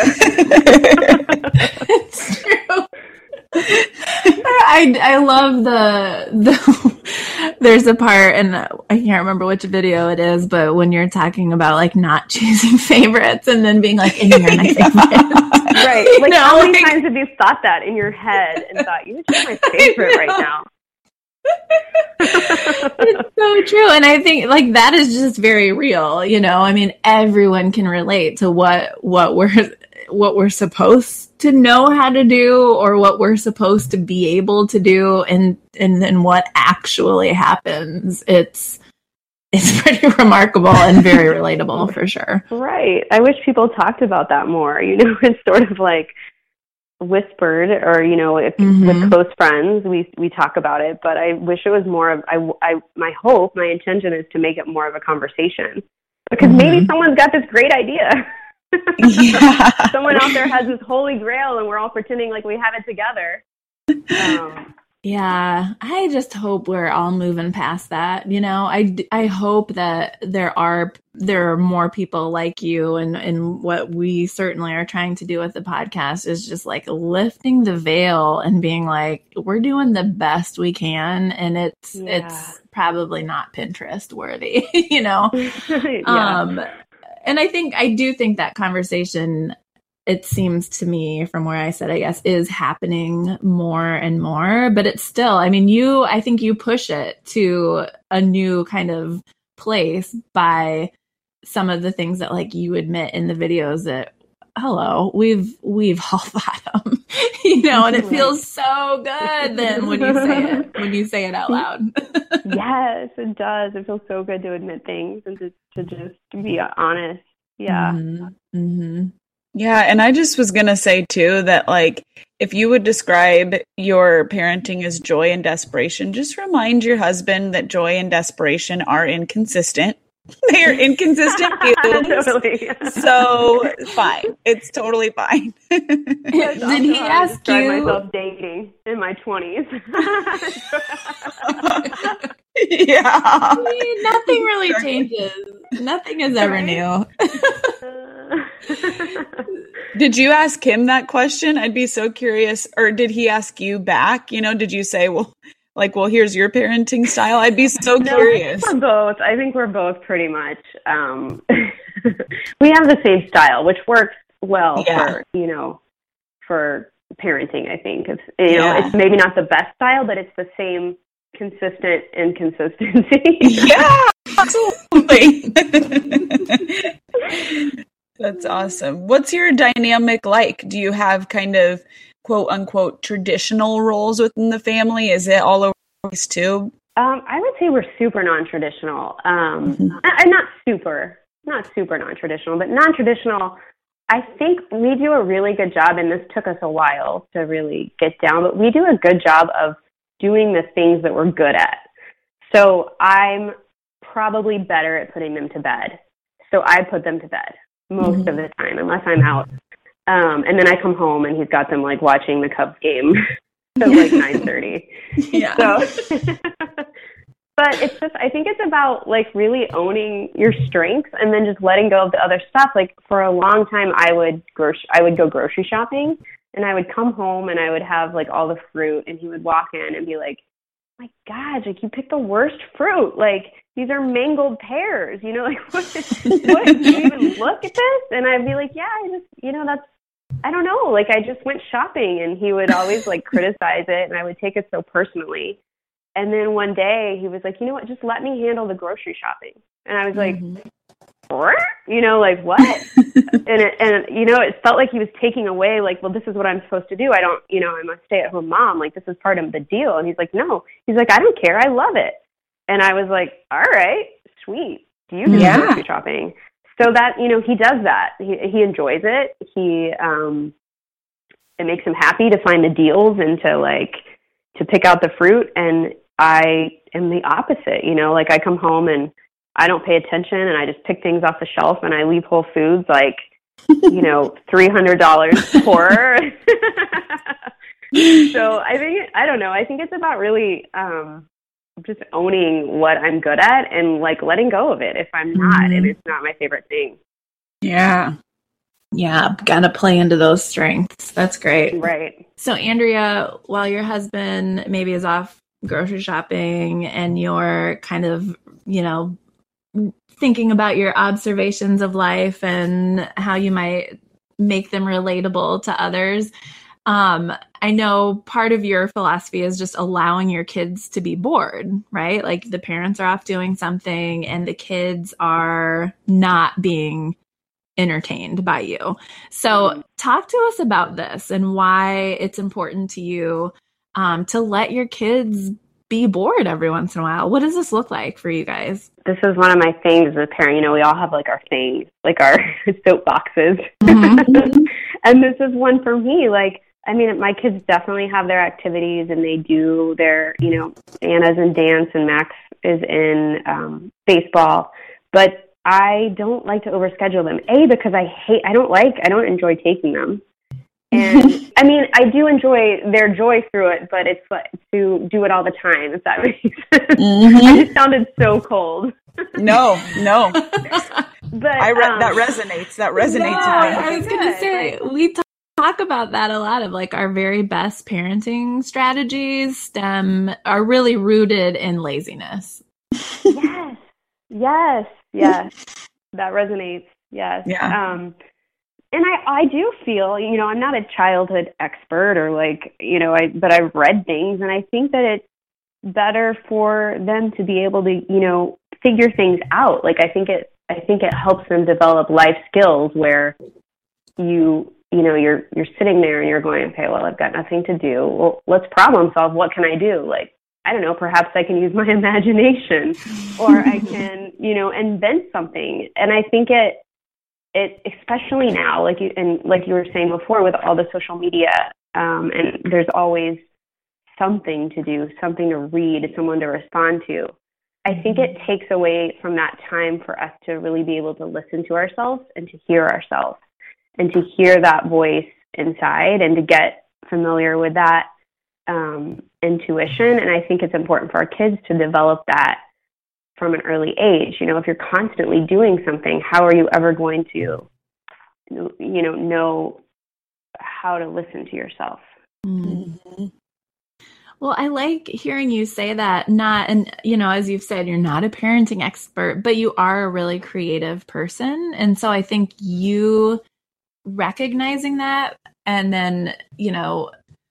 It's true. I, I love the, the, there's a part, and I can't remember which video it is, but when you're talking about like not choosing favorites and then being like, and you're my favorite. Right. Like, no, how many like, times have you thought that in your head and thought, you're just my favorite right now? It's so true. And I think like that is just very real. You know, I mean, everyone can relate to what, what we're, what we're supposed to know how to do, or what we're supposed to be able to do. And, and then what actually happens. It's, it's pretty remarkable and very relatable for sure. Right. I wish people talked about that more. You know, it's sort of like whispered, or, you know, if, mm-hmm. with close friends, we, we talk about it, but I wish it was more of, I, I, my hope, my intention is to make it more of a conversation, because mm-hmm. maybe someone's got this great idea. Yeah. Someone out there has this holy grail and we're all pretending like we have it together. Um, Yeah, I just hope we're all moving past that. You know, I, I hope that there are there are more people like you, and, and what we certainly are trying to do with the podcast is just like lifting the veil and being like, we're doing the best we can, and it's yeah. it's probably not Pinterest worthy, you know. yeah. Um, and I think I do think that conversation it seems to me from where I sit, I guess, is happening more and more, but it's still, I mean, you, I think you push it to a new kind of place by some of the things that like you admit in the videos that, hello, we've, we've all thought them, you know, and it feels so good then when you say it, when you say it out loud. Yes, it does. It feels so good to admit things and to, to just be honest. Yeah. Mm-hmm. Mm-hmm. Yeah. And I just was going to say too, that like, if you would describe your parenting as joy and desperation, just remind your husband that joy and desperation are inconsistent. They are inconsistent feelings. Totally. So fine. It's totally fine. Did he ask you? Myself dating in my twenties. Yeah. I mean, nothing really changes. Nothing is ever new. Did you ask him that question? I'd be so curious. Or did he ask you back? You know, did you say, well, like, well, here's your parenting style? I'd be so no, curious. We're both. I think we're both pretty much. Um, we have the same style, which works well yeah. for, you know, for parenting, I think. It's, you yeah. know, it's maybe not the best style, but it's the same consistent inconsistency. Yeah, absolutely. That's awesome. What's your dynamic like? Do you have kind of quote unquote traditional roles within the family? Is it all over this too? Um, I would say we're super non-traditional. Um, mm-hmm. and not super, not super non-traditional, but non-traditional. I think we do a really good job, and this took us a while to really get down, but we do a good job of doing the things that we're good at. So I'm probably better at putting them to bed. So I put them to bed most mm-hmm. of the time, unless I'm out. Um, and then I come home and he's got them like watching the Cubs game till like nine thirty. Yeah. So, but it's just, I think it's about like really owning your strengths and then just letting go of the other stuff. Like for a long time, I would gro- I would go grocery shopping and I would come home and I would have like all the fruit and he would walk in and be like, my God, like you picked the worst fruit. Like these are mangled pears, you know, like what, what, do you even look at this? And I'd be like, yeah, I just, you know, that's, I don't know. Like I just went shopping and he would always like criticize it and I would take it so personally. And then one day he was like, you know what, just let me handle the grocery shopping. And I was like, mm-hmm. you know, like what? and it, and you know, it felt like he was taking away like, well, this is what I'm supposed to do. I don't, you know, I'm a stay-at-home mom. Like this is part of the deal. And he's like, no, he's like, I don't care. I love it. And I was like, all right, sweet. Do you do yeah. grocery shopping? So that, you know, he does that. He he enjoys it. He um, it makes him happy to find the deals and to like to pick out the fruit. And I am the opposite. You know, like I come home and I don't pay attention and I just pick things off the shelf and I leave Whole Foods like, you know, three hundred dollars poorer. So I think, I don't know, I think it's about really um, just owning what I'm good at and like letting go of it if I'm not, mm-hmm. and it's not my favorite thing. Yeah. Yeah. Gotta play into those strengths. That's great. Right. So Andrea, while your husband maybe is off grocery shopping and you're kind of, you know, thinking about your observations of life and how you might make them relatable to others. Um, I know part of your philosophy is just allowing your kids to be bored, right? Like the parents are off doing something and the kids are not being entertained by you. So talk to us about this and why it's important to you um, to let your kids be bored every once in a while. What does this look like for you guys? This is one of my things as a parent. You know, we all have like our things, like our soapboxes. Mm-hmm. And this is one for me. Like, I mean, my kids definitely have their activities and they do their, you know, Anna's in dance and Max is in um, baseball. But I don't like to overschedule them. A, because I hate, I don't like, I don't enjoy taking them. And I mean, I do enjoy their joy through it, but it's like to do it all the time, if that makes sense. Mm-hmm. I just sounded so cold. No, no. But I re- um, that resonates. That resonates. Yeah, with me. I was going to say, we talk, talk about that a lot of like our very best parenting strategies stem are really rooted in laziness. Yes, yes, yes. That resonates. Yes. Yeah. Um, and I, I do feel, you know, I'm not a childhood expert or like, you know, I, but I've read things, and I think that it's better for them to be able to, you know, figure things out. Like, I think it, I think it helps them develop life skills where you, you know, you're, you're sitting there and you're going, okay, well, I've got nothing to do. Well, let's problem solve. What can I do? Like, I don't know, perhaps I can use my imagination, or I can, you know, invent something. And I think it, it, especially now, like you, and like you were saying before, with all the social media, um, and there's always something to do, something to read, someone to respond to. I think it takes away from that time for us to really be able to listen to ourselves and to hear ourselves and to hear that voice inside and to get familiar with that um, intuition. And I think it's important for our kids to develop that from an early age. You know, if you're constantly doing something, how are you ever going to, you know, know how to listen to yourself? Mm-hmm. Well, I like hearing you say that, not, and, you know, as you've said, you're not a parenting expert, but you are a really creative person. And so I think you recognizing that, and then, you know,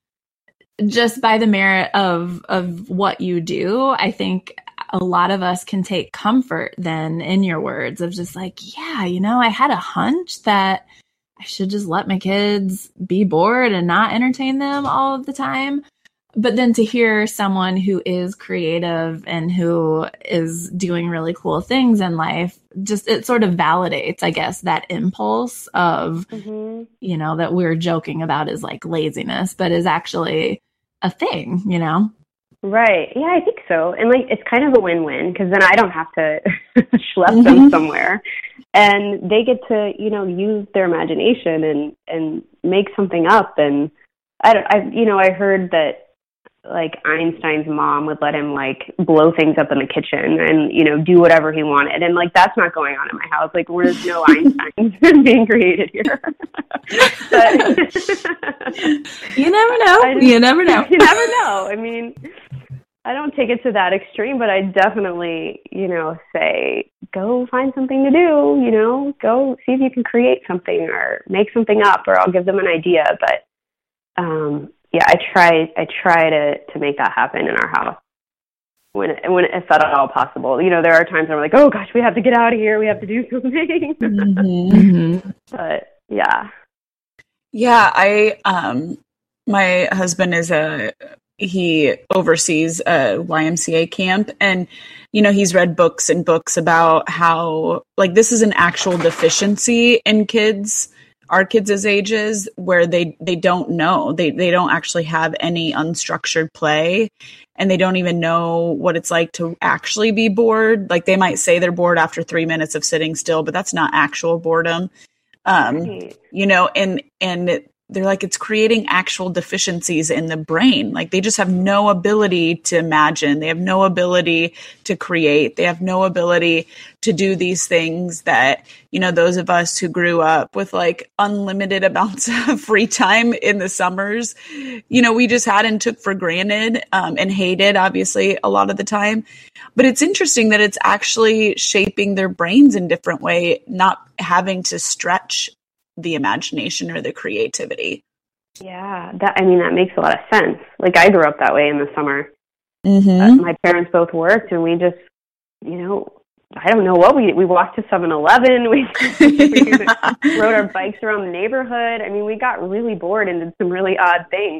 just by the merit of, of what you do, I think a lot of us can take comfort then in your words of just like, yeah, you know, I had a hunch that I should just let my kids be bored and not entertain them all of the time. But then to hear someone who is creative and who is doing really cool things in life, just it sort of validates, I guess, that impulse of, mm-hmm. you know, that we're joking about is like laziness, but is actually a thing, you know? Right. Yeah, I think so. And like, it's kind of a win-win, because then I don't have to schlep mm-hmm. them somewhere, and they get to, you know, use their imagination and, and make something up. And I, I, you know, I heard that like Einstein's mom would let him like blow things up in the kitchen and, you know, do whatever he wanted. And like, that's not going on in my house. Like, there's no Einstein being created here. But, you never know. Just, you never know. You never know. I mean, I don't take it to that extreme, but I definitely, you know, say, go find something to do, you know, go see if you can create something or make something up, or I'll give them an idea. But, um, yeah, I try. I try to, to make that happen in our house when, when if at all possible. You know, there are times where I'm like, oh gosh, we have to get out of here. We have to do something. Mm-hmm. But yeah, yeah. I um, my husband is a he oversees a Y M C A camp, and you know, he's read books and books about how like this is an actual deficiency in kids. Our kids' ages, where they, they don't know, they, they don't actually have any unstructured play, and they don't even know what it's like to actually be bored. Like, they might say they're bored after three minutes of sitting still, but that's not actual boredom. Um, right. You know, and, and it, they're like, it's creating actual deficiencies in the brain. Like, they just have no ability to imagine. They have no ability to create. They have no ability to do these things that, you know, those of us who grew up with like unlimited amounts of free time in the summers, you know, we just had and took for granted, um, and hated, obviously, a lot of the time. But it's interesting that it's actually shaping their brains in different way, not having to stretch the imagination or the creativity. Yeah, that, I mean, that makes a lot of sense. Like, I grew up that way in the summer. Mm-hmm. Uh, my parents both worked, and we just, you know, I don't know what we we walked to seven eleven. We, we rode our bikes around the neighborhood. I mean, we got really bored and did some really odd things.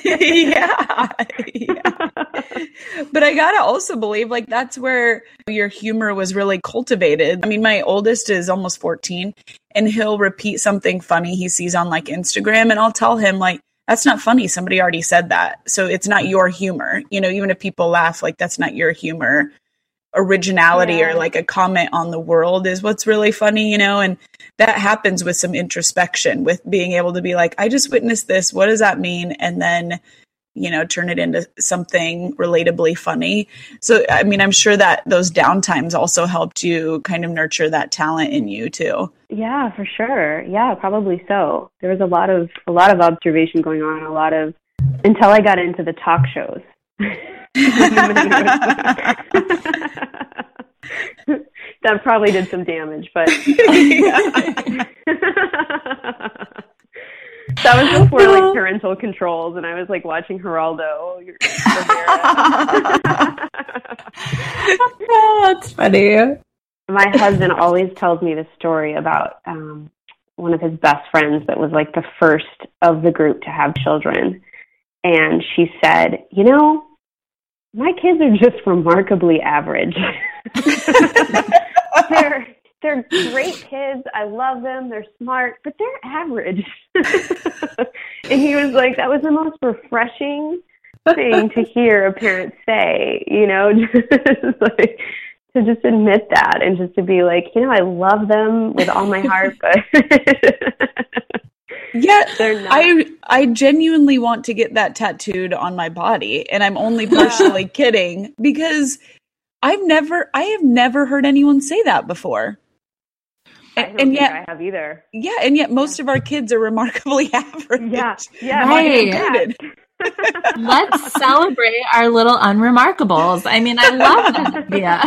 yeah, yeah. But I gotta also believe like that's where your humor was really cultivated. I mean, my oldest is almost fourteen, and he'll repeat something funny he sees on like Instagram, and I'll tell him like, that's not funny. Somebody already said that. So it's not your humor. You know, even if people laugh, like that's not your humor. Originality yeah. or like a comment on the world is what's really funny, you know, and that happens with some introspection, with being able to be like, I just witnessed this. What does that mean? And then, you know, turn it into something relatably funny. So, I mean, I'm sure that those downtimes also helped you kind of nurture that talent in you too. Yeah, for sure. Yeah, probably so. There was a lot of, a lot of observation going on, a lot of, until I got into the talk shows. that probably did some damage, but that was before like parental controls, and I was like watching Geraldo. Oh, that's funny. My husband always tells me this story about um, one of his best friends that was like the first of the group to have children. And she said, you know, my kids are just remarkably average. they're, they're great kids. I love them. They're smart, but they're average. And he was like, that was the most refreshing thing to hear a parent say, you know, just like, to just admit that and just to be like, you know, I love them with all my heart, but yeah, I I genuinely want to get that tattooed on my body, and I'm only partially kidding because I've never I have never heard anyone say that before. I don't and think yet, I have either. Yeah, and yet most yeah. of our kids are remarkably average. Yeah, yeah, right. Let's celebrate our little unremarkables. I mean, I love that idea.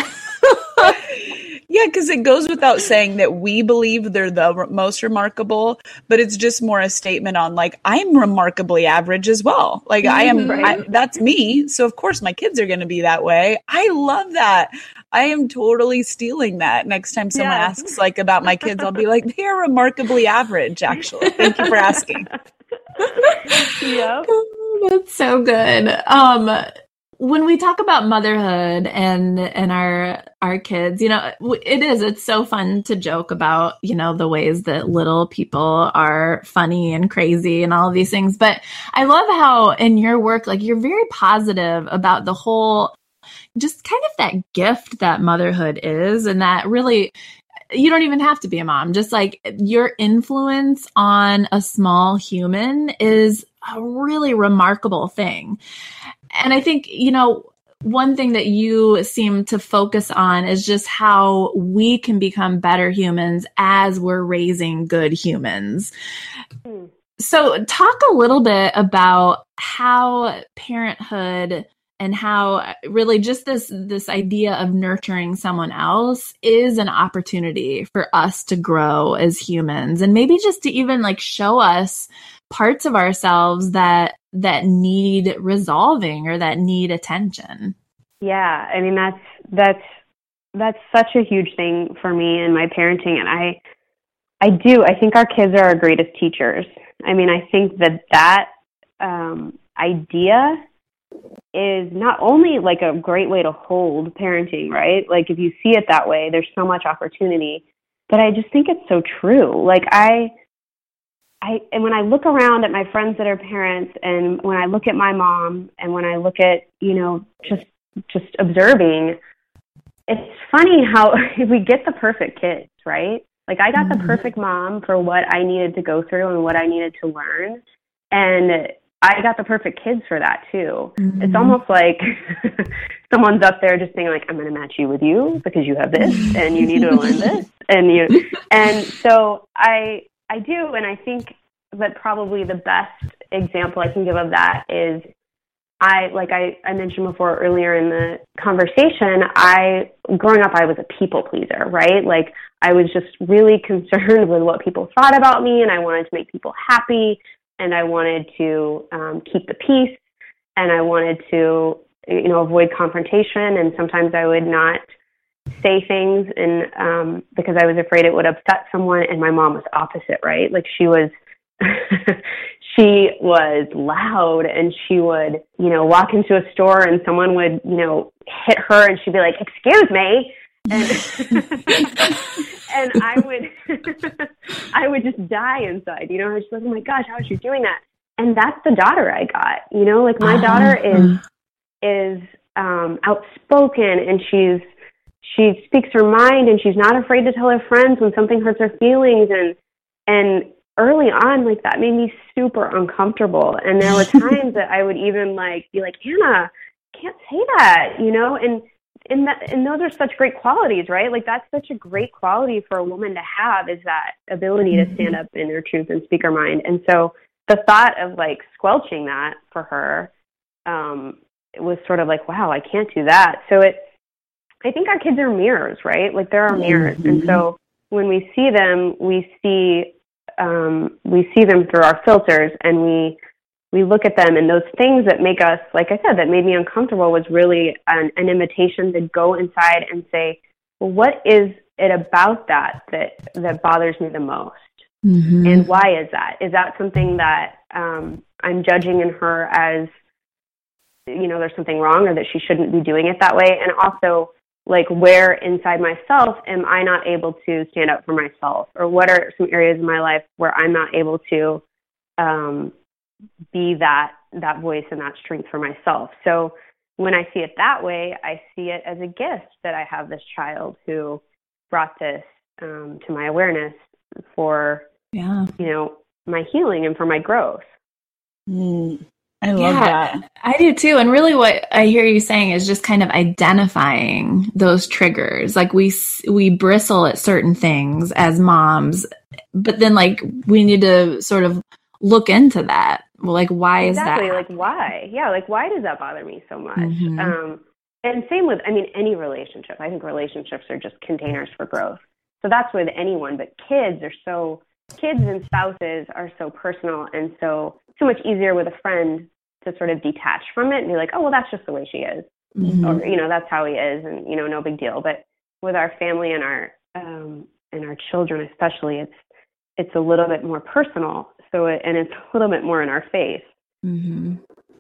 Yeah, because it goes without saying that we believe they're the r- most remarkable, but it's just more a statement on like, I'm remarkably average as well. Like I am, I, that's me. So of course my kids are going to be that way. I love that. I am totally stealing that. Next time someone yeah. asks like about my kids, I'll be like, they are remarkably average, actually. Thank you for asking. Yep. Oh, that's so good. Um, When we talk about motherhood and and our our kids, you know, it is, it's so fun to joke about, you know, the ways that little people are funny and crazy and all of these things. But I love how in your work, like you're very positive about the whole, just kind of that gift that motherhood is, and that really, you don't even have to be a mom. Just like your influence on a small human is a really remarkable thing. And I think, you know, one thing that you seem to focus on is just how we can become better humans as we're raising good humans. Mm. So talk a little bit about how parenthood and how really just this, this idea of nurturing someone else is an opportunity for us to grow as humans, and maybe just to even like show us parts of ourselves that that need resolving or that need attention. Yeah, I mean that's that's that's such a huge thing for me in my parenting, and I I do I think our kids are our greatest teachers. I mean, I think that that um, idea is not only like a great way to hold parenting, right? Like if you see it that way, there's so much opportunity. But I just think it's so true. Like I. I, and when I look around at my friends that are parents, and when I look at my mom, and when I look at, you know, just just observing, it's funny how we get the perfect kids, right? Like I got mm-hmm. the perfect mom for what I needed to go through and what I needed to learn, and I got the perfect kids for that too. Mm-hmm. It's almost like someone's up there just saying like, I'm going to match you with you because you have this and you need to learn this, and you, and so I. I do, and I think that probably the best example I can give of that is I, like I, I mentioned before earlier in the conversation, I, growing up, I was a people pleaser, right? Like I was just really concerned with what people thought about me, and I wanted to make people happy, and I wanted to um, keep the peace, and I wanted to, you know, avoid confrontation, and sometimes I would not say things and um because I was afraid it would upset someone. And my mom was opposite, right? Like she was she was loud, and she would, you know, walk into a store and someone would, you know, hit her and she'd be like, excuse me, and and I would I would just die inside, you know. She's like, oh my gosh, how is she doing that? And that's the daughter I got, you know. Like my daughter is is um outspoken, and she's she speaks her mind, and she's not afraid to tell her friends when something hurts her feelings. And and early on, like that made me super uncomfortable. And there were times that I would even like be like, Anna, can't say that, you know. And and that and those are such great qualities, right? Like that's such a great quality for a woman to have, is that ability to stand up in her truth and speak her mind. And so the thought of like squelching that for her, um, it was sort of like, wow, I can't do that. So it. I think our kids are mirrors, right? Like they're our mirrors. Mm-hmm. And so when we see them, we see, um, we see them through our filters, and we, we look at them, and those things that make us, like I said, that made me uncomfortable was really an, an invitation to go inside and say, well, what is it about that that, that bothers me the most? Mm-hmm. And why is that? Is that something that um, I'm judging in her as, you know, there's something wrong, or that she shouldn't be doing it that way? And also, like, where inside myself am I not able to stand up for myself? Or what are some areas in my life where I'm not able to um, be that that voice and that strength for myself? So when I see it that way, I see it as a gift that I have this child who brought this um, to my awareness for, Yeah. you know, my healing and for my growth. Mm, I love Yeah, that. I do too. And really what I hear you saying is just kind of identifying those triggers. Like we s- we bristle at certain things as moms, but then like we need to sort of look into that. Well, like, why Exactly. is that? Like, why? Yeah, like, why does that bother me so much? Mhm. Um, and same with, I mean, any relationship. I think relationships are just containers for growth. So that's with anyone, but kids are so, kids and spouses are so personal, and so, so much easier with a friend to sort of detach from it and be like, oh, well, that's just the way she is. Mhm. Or, you know, that's how he is, and, you know, no big deal. But with our family and our, um, and our children especially, it's, it's a little bit more personal. So, it, and it's a little bit more in our face. Mhm.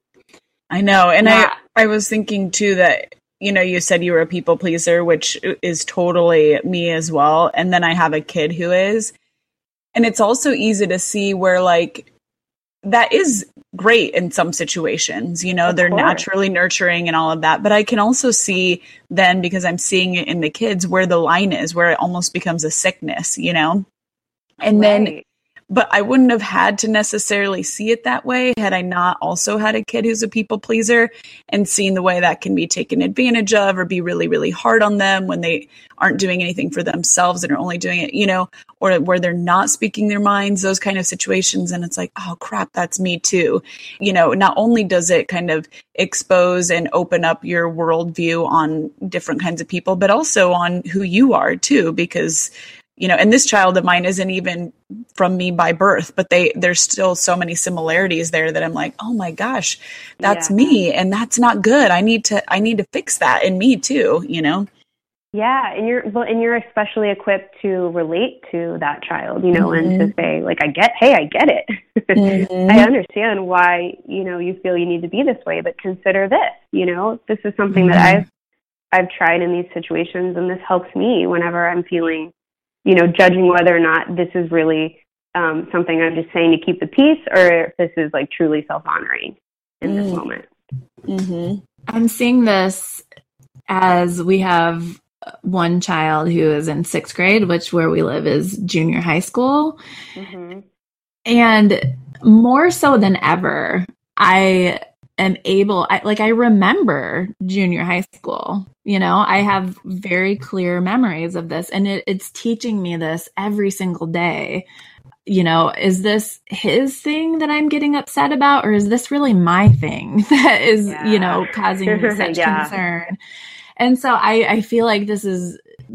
I know. And Yeah. I, I was thinking too that, you know, you said you were a people pleaser, which is totally me as well. And then I have a kid who is. And it's also easy to see where, like, that is great in some situations, you know, Of they're course. naturally nurturing and all of that. But I can also see then, because I'm seeing it in the kids, where the line is, where it almost becomes a sickness, you know? And then, Right. but I wouldn't have had to necessarily see it that way had I not also had a kid who's a people pleaser and seen the way that can be taken advantage of, or be really, really hard on them when they aren't doing anything for themselves and are only doing it, you know, or where they're not speaking their minds, those kind of situations. And it's like, oh crap, that's me too. You know, not only does it kind of expose and open up your worldview on different kinds of people, but also on who you are too, because you know, and this child of mine isn't even from me by birth, but they, there's still so many similarities there that I'm like, oh my gosh, that's Yeah. me. And that's not good. I need to, I need to fix that in me too, you know? Yeah. And you're, well, and you're especially equipped to relate to that child, you know, Mhm. and to say, like, I get, hey, I get it. Mhm. I understand why, you know, you feel you need to be this way, but consider this, you know, this is something Mhm. that I've, I've tried in these situations, and this helps me whenever I'm feeling, you know, judging whether or not this is really um, something I'm just saying to keep the peace, or if this is like truly self-honoring in this Mm. moment. Mhm. I'm seeing this as we have one child who is in sixth grade, which where we live is junior high school. Mm-hmm. And more so than ever, I am able, I, like, I remember junior high school, you know, I have very clear memories of this, and it, it's teaching me this every single day. You know, is this his thing that I'm getting upset about, or is this really my thing that is, Yeah. you know, causing me such Yeah. concern? And so I, I feel like this is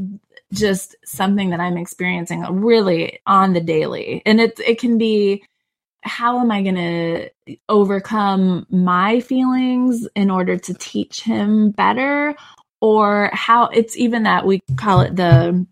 just something that I'm experiencing really on the daily. And it, it can be, how am I going to overcome my feelings in order to teach him better? Or how it's even that we call it the,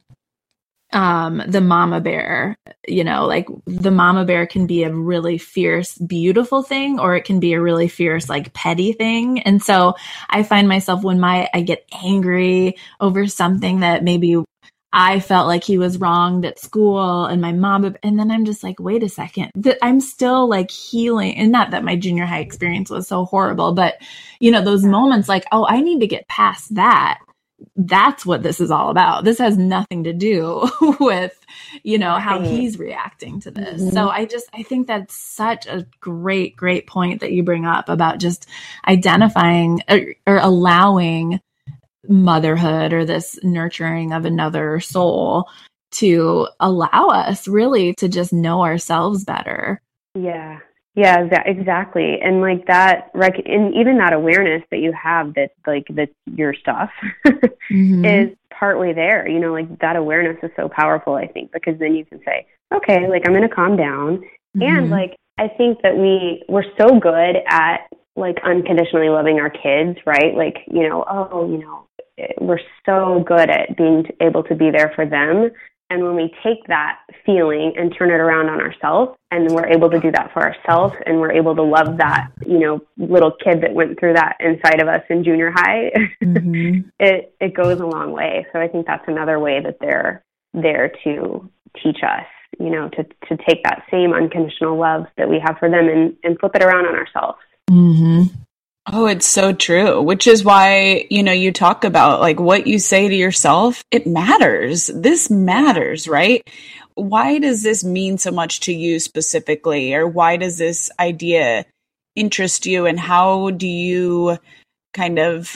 um, the mama bear, you know, like the mama bear can be a really fierce, beautiful thing, or it can be a really fierce, like petty thing. And so I find myself when my, I get angry over something that maybe I felt like he was wronged at school, and my mom, and then I'm just like, wait a second, that I'm still like healing. And not that my junior high experience was so horrible, but you know, those moments like, oh, I need to get past that. That's what this is all about. This has nothing to do with, you know, how Right. he's reacting to this. Mhm. So I just, I think that's such a great, great point that you bring up about just identifying or, or allowing motherhood or this nurturing of another soul to allow us really to just know ourselves better. Yeah. Yeah, exa- exactly. And like that, rec- and even that awareness that you have that like that your stuff Mm-hmm. is partly there. You know, like that awareness is so powerful, I think, because then you can say, okay, like I'm going to calm down. Mm-hmm. And like, I think that we, we're so good at like unconditionally loving our kids, right? Like, you know, oh, you know, we're so good at being able to be there for them. And when we take that feeling and turn it around on ourselves, and we're able to do that for ourselves, and we're able to love that, you know, little kid that went through that inside of us in junior high, Mm-hmm. it, it goes a long way. So I think that's another way that they're there to teach us, you know, to, to take that same unconditional love that we have for them and, and flip it around on ourselves. Mm-hmm. Oh, it's so true, which is why, you know, you talk about like what you say to yourself, it matters. This matters, right? Why does this mean so much to you specifically? Or why does this idea interest you? And how do you kind of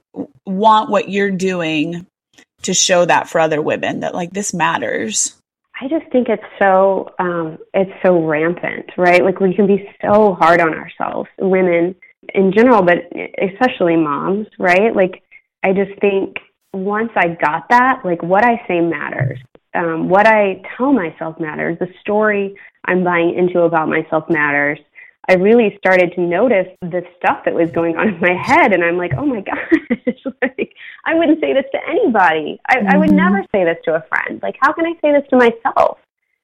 want what you're doing to show that for other women that like this matters? I just think it's so, um, it's so rampant, right? Like we can be so hard on ourselves, women in general, but especially moms, right? Like, I just think once I got that, like what I say matters. Um, what I tell myself matters. The story I'm buying into about myself matters. I really started to notice the stuff that was going on in my head, and I'm like, oh my gosh, like, I wouldn't say this to anybody. I, mm-hmm. I would never say this to a friend. Like, how can I say this to myself?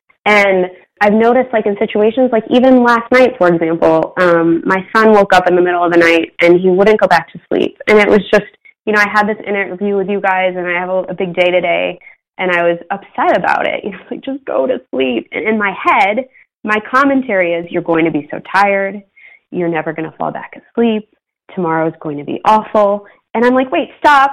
And I've noticed, like, in situations, like even last night, for example, um, my son woke up in the middle of the night and he wouldn't go back to sleep. And it was just, you know, I had this interview with you guys and I have a, a big day today, and I was upset about it. You know, like, just go to sleep. And in my head, my commentary is, you're going to be so tired. You're never going to fall back asleep. Tomorrow is going to be awful. And I'm like, wait, stop.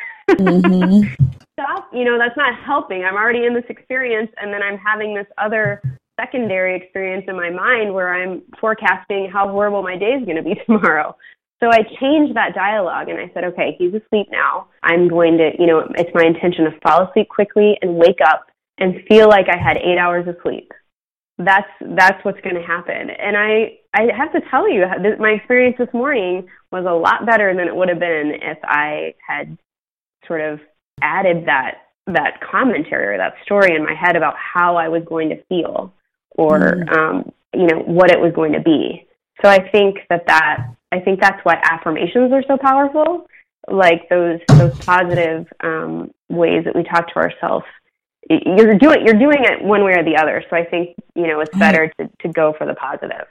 Mm-hmm. Stop. You know, that's not helping. I'm already in this experience, and then I'm having this other secondary experience in my mind where I'm forecasting how horrible my day is going to be tomorrow. So I changed that dialogue, and I said, okay, he's asleep now. I'm going to, you know, it's my intention to fall asleep quickly and wake up and feel like I had eight hours of sleep. That's that's what's going to happen. And I, I have to tell you, my experience this morning was a lot better than it would have been if I had sort of added that that commentary or that story in my head about how I was going to feel or, mm. um, you know, what it was going to be. So I think that, that I think that's why affirmations are so powerful, like those those positive um, ways that we talk to ourselves. You're doing you're doing it one way or the other. So I think, you know, it's better to, to go for the positive.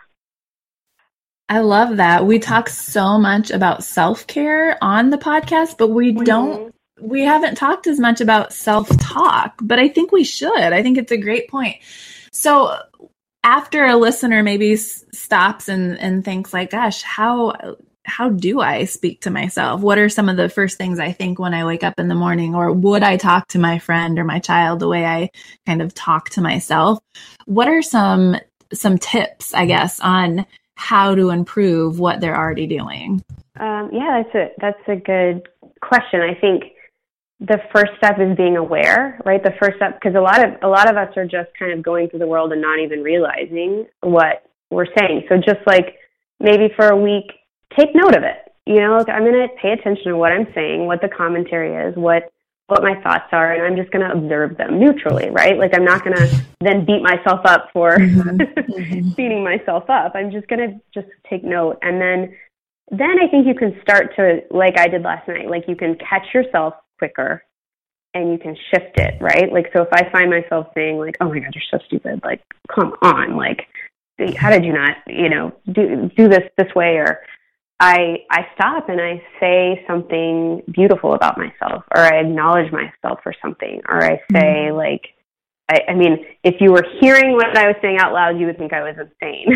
I love that. We talk so much about self-care on the podcast, but we mm-hmm. don't we haven't talked as much about self-talk, but I think we should. I think it's a great point. So after a listener maybe s- stops and, and thinks like, gosh, how how do I speak to myself? What are some of the first things I think when I wake up in the morning? Or would I talk to my friend or my child the way I kind of talk to myself? What are some some tips, I guess, on how to improve what they're already doing? Um, yeah, that's a that's a good question. I think the first step is being aware, right? The first step, because a lot of a lot of us are just kind of going through the world and not even realizing what we're saying. So just like maybe for a week, take note of it. You know, like I'm going to pay attention to what I'm saying, what the commentary is, what what my thoughts are, and I'm just going to observe them neutrally, right? Like I'm not going to then beat myself up for mm-hmm. beating myself up. I'm just going to just take note. And then then I think you can start to, like I did last night, like you can catch yourself quicker and you can shift it, right? Like, so if I find myself saying like, oh my God, you're so stupid, like, come on, like, how did you not, you know, do do this this way? Or I I stop and I say something beautiful about myself, or I acknowledge myself for something, or I say mm-hmm. like, I, I mean, if you were hearing what I was saying out loud, you would think I was insane.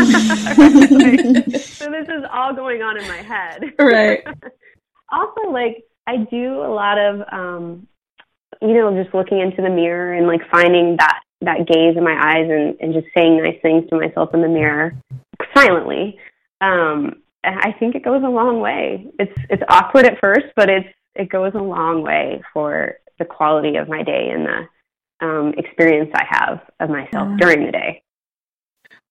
Like, so this is all going on in my head. Right. Also, like, I do a lot of, um, you know, just looking into the mirror and like finding that, that gaze in my eyes and, and just saying nice things to myself in the mirror silently. Um, I think it goes a long way. It's it's awkward at first, but it's it goes a long way for the quality of my day and the um, experience I have of myself yeah. during the day.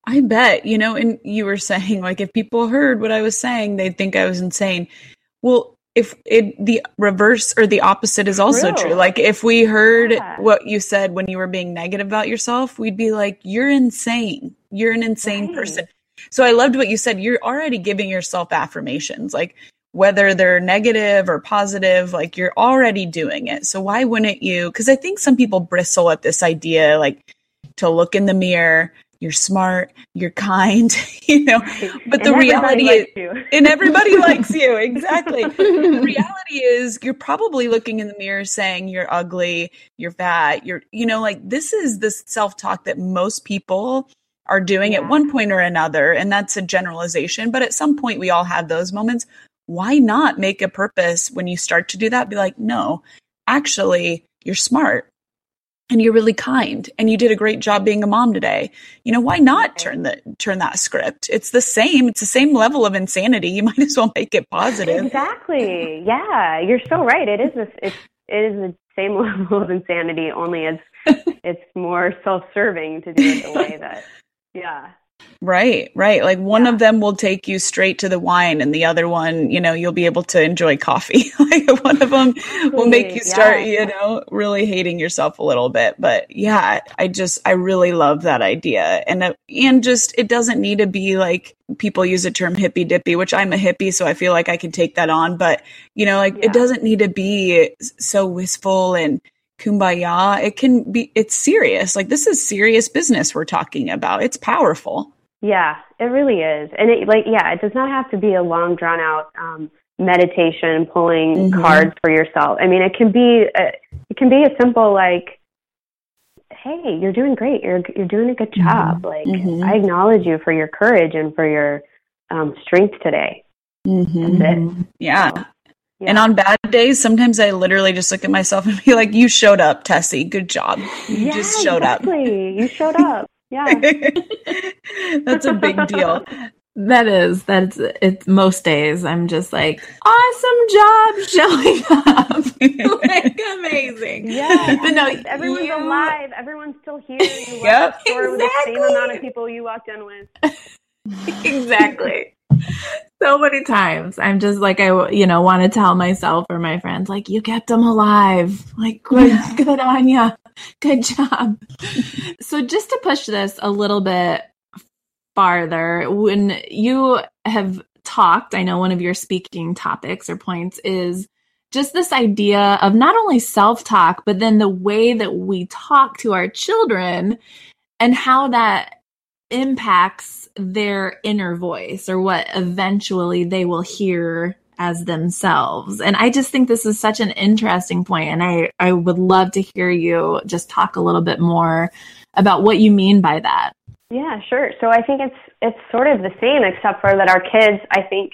I bet, you know, and you were saying, like, if people heard what I was saying, they'd think I was insane. Well, if it, the reverse or the opposite is also true. True. Like, if we heard Yeah. what you said when you were being negative about yourself, we'd be like, you're insane. You're an insane Right. person. So I loved what you said. You're already giving yourself affirmations, like whether they're negative or positive, like you're already doing it. So why wouldn't you? Because I think some people bristle at this idea, like to look in the mirror, you're smart, you're kind, you know, but And the reality is, everybody likes you. and everybody likes you. Exactly. The reality is you're probably looking in the mirror saying you're ugly, you're fat, you're, you know, like this is the self-talk that most people are doing Yeah. at one point or another. And that's a generalization, but at some point we all have those moments. Why not make a purpose when you start to do that? Be like, no, actually you're smart. And you're really kind, and you did a great job being a mom today. You know, why not turn the turn that script? It's the same. It's the same level of insanity. You might as well make it positive. Exactly. Yeah, you're so right. It is. This, it's it is the same level of insanity. Only it's it's more self-serving to do it the way that. Yeah. Right, right. Like one Yeah. of them will take you straight to the wine, and the other one, you know, you'll be able to enjoy coffee. Like one of them will make you start, Yeah. you know, really hating yourself a little bit. But yeah, I just, I really love that idea. And, uh, and just, it doesn't need to be like people use the term hippy dippy, which I'm a hippie, so I feel like I can take that on. But, you know, like Yeah. it doesn't need to be so wistful and kumbaya. It can be, it's serious. Like this is serious business we're talking about. It's powerful. Yeah, it really is. And it like yeah, it does not have to be a long drawn out um meditation pulling Mhm. cards for yourself. I mean, it can be a, it can be a simple like, hey, you're doing great. You're you're doing a good job. Like Mhm. I acknowledge you for your courage and for your um strength today. Mm-hmm. That's it. Yeah. Yeah. And on bad days, sometimes I literally just look at myself and be like, you showed up, Tessie. Good job. You yeah, just showed exactly. You showed up. Yeah. up. That's a big deal. That is, that's, it's most days I'm just like, awesome job showing up. Like, amazing. Yeah. But no, everyone's you- alive. Everyone's still here. You Yep. left the store with the same Exactly. amount of people you walked in with. Exactly. So many times I'm just like, I, you know, want to tell myself or my friends, like, you kept them alive. Like, good, good on ya. Good job. So just to push this a little bit farther, when you have talked, I know one of your speaking topics or points is just this idea of not only self-talk, but then the way that we talk to our children and how that impacts their inner voice or what eventually they will hear as themselves. And I just think this is such an interesting point, and I, I would love to hear you just talk a little bit more about what you mean by that. Yeah, sure. So I think it's it's sort of the same, except for that our kids, I think,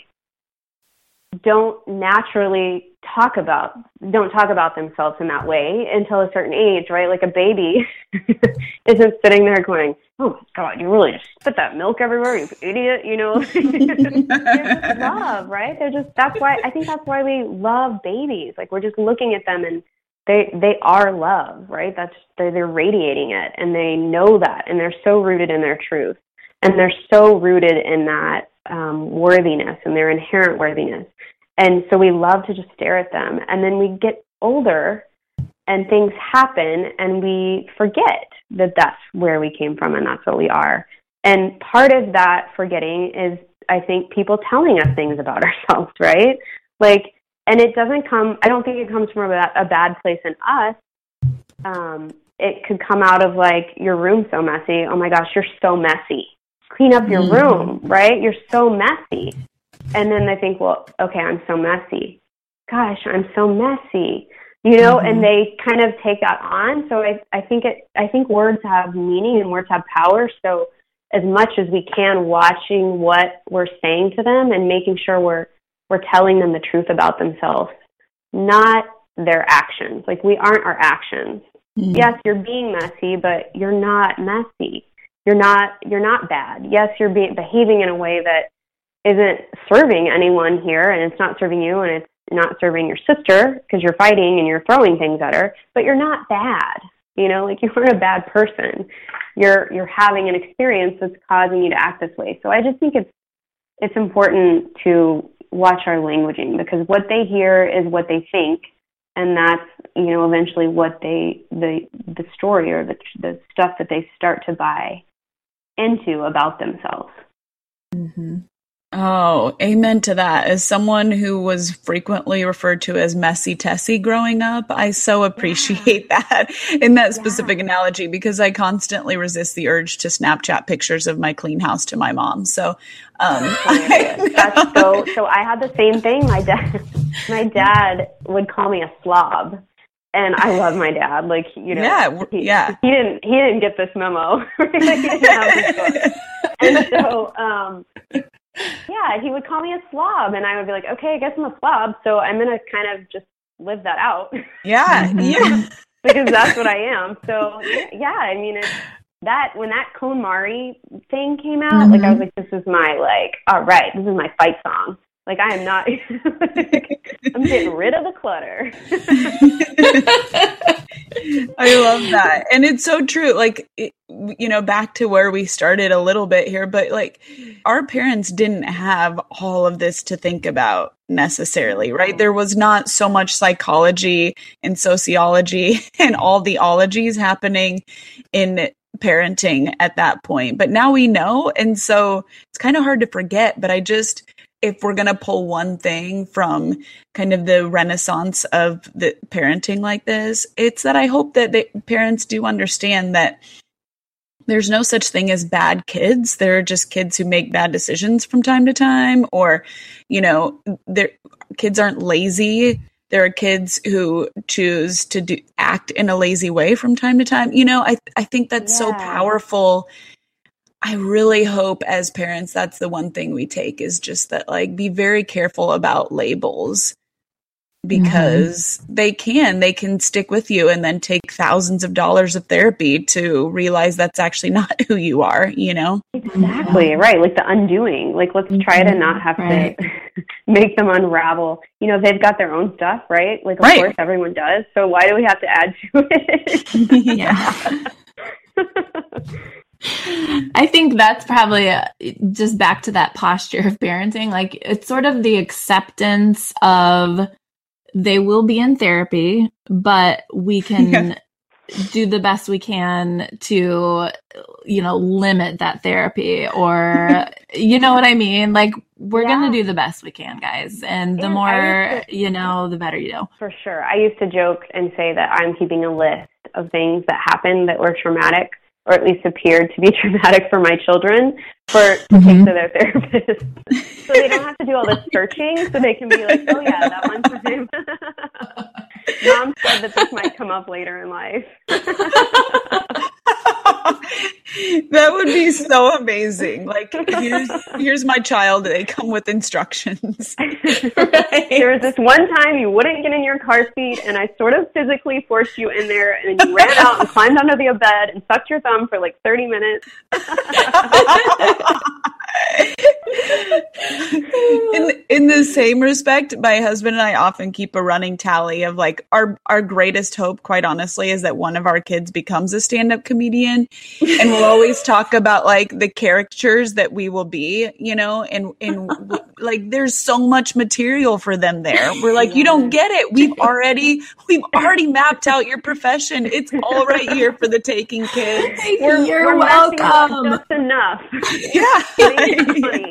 don't naturally talk about don't talk about themselves in that way until a certain age, right? Like a baby isn't sitting there going, "Oh my God, you really just spit that milk everywhere, you idiot!" You know, they're just love, right? They're just that's why I think that's why we love babies. Like we're just looking at them and they they are love, right? That's they're, they're radiating it, and they know that, and they're so rooted in their truth, and they're so rooted in that um, worthiness and their inherent worthiness. And so we love to just stare at them. And then we get older and things happen and we forget that that's where we came from and that's what we are. And part of that forgetting is, I think, people telling us things about ourselves, right? Like, and it doesn't come, I don't think it comes from a, a bad place in us. Um, it could come out of like, your room's so messy. Oh my gosh, you're so messy. Clean up your room, right? You're so messy. And then they think, well, okay, I'm so messy. Gosh, I'm so messy. You know, mm-hmm. and they kind of take that on. So I, I think it. I think words have meaning and words have power. So as much as we can, watching what we're saying to them and making sure we're we're telling them the truth about themselves, not their actions. Like we aren't our actions. Mm-hmm. Yes, you're being messy, but you're not messy. You're not. You're not bad. Yes, you're be- behaving in a way that isn't serving anyone here, and it's not serving you, and it's not serving your sister because you're fighting and you're throwing things at her, but you're not bad. You know, like you weren't a bad person. You're you're having an experience that's causing you to act this way. So I just think it's it's important to watch our languaging, because what they hear is what they think, and that's, you know, eventually what they the the story or the the stuff that they start to buy into about themselves. Mm-hmm. Oh, amen to that. As someone who was frequently referred to as messy Tessie growing up, I so appreciate yeah. that in that specific yeah. analogy, because I constantly resist the urge to Snapchat pictures of my clean house to my mom. So, um, I, that's so, so I had the same thing. My dad, my dad would call me a slob. And I love my dad. Like, you know, yeah, he, yeah. he didn't, he didn't get this memo. Like, he didn't have this book. And so, um, yeah, he would call me a slob, and I would be like, okay, I guess I'm a slob, so I'm going to kind of just live that out. Yeah, yeah. Because that's what I am. So, yeah, I mean, it's that, when that KonMari thing came out, mm-hmm. like, I was like, this is my, like, all right, this is my fight song. Like, I am not, I'm getting rid of the clutter. I love that. And it's so true. Like, it, you know, back to where we started a little bit here, but like our parents didn't have all of this to think about necessarily, right? There was not so much psychology and sociology and all the ologies happening in parenting at that point. But now we know. And so it's kind of hard to forget, but I just, if we're going to pull one thing from kind of the renaissance of the parenting like this, it's that I hope that the parents do understand that there's no such thing as bad kids. There are just kids who make bad decisions from time to time, or, you know, their kids aren't lazy. There are kids who choose to do, act in a lazy way from time to time. You know, I, I think that's yeah. so powerful. I really hope as parents, that's the one thing we take, is just that, like, be very careful about labels, because mm-hmm. they can, they can stick with you and then take thousands of dollars of therapy to realize that's actually not who you are, you know? Exactly. Right. Like the undoing, like, let's try to not have right. to make them unravel. You know, they've got their own stuff, right? Like, of right. course everyone does. So why do we have to add to it? Yeah. I think that's probably a, just back to that posture of parenting. Like, it's sort of the acceptance of they will be in therapy, but we can yeah. do the best we can to, you know, limit that therapy, or, you know what I mean? Like, we're yeah. going to do the best we can, guys. And the and more, to, you know, the better you do. For sure. I used to joke and say that I'm keeping a list of things that happened that were traumatic, or at least appeared to be traumatic for my children, for to mm-hmm. take to their therapist. So they don't have to do all this searching, so they can be like, oh yeah, that one time. Mom said that this might come up later in life. That would be so amazing. Like, here's here's my child. They come with instructions. Right. There was this one time you wouldn't get in your car seat, and I sort of physically forced you in there, and then you ran out and climbed under the bed and sucked your thumb for like thirty minutes. in in the same respect, my husband and I often keep a running tally of, like, our our greatest hope, quite honestly, is that one of our kids becomes a stand-up comedian, and we'll always talk about, like, the caricatures that we will be, you know, and and like, there's so much material for them there. We're like, you don't get it. We've already we've already mapped out your profession. It's all right here for the taking, kids. We're, You're we're welcome. Just enough. Yeah. Exactly.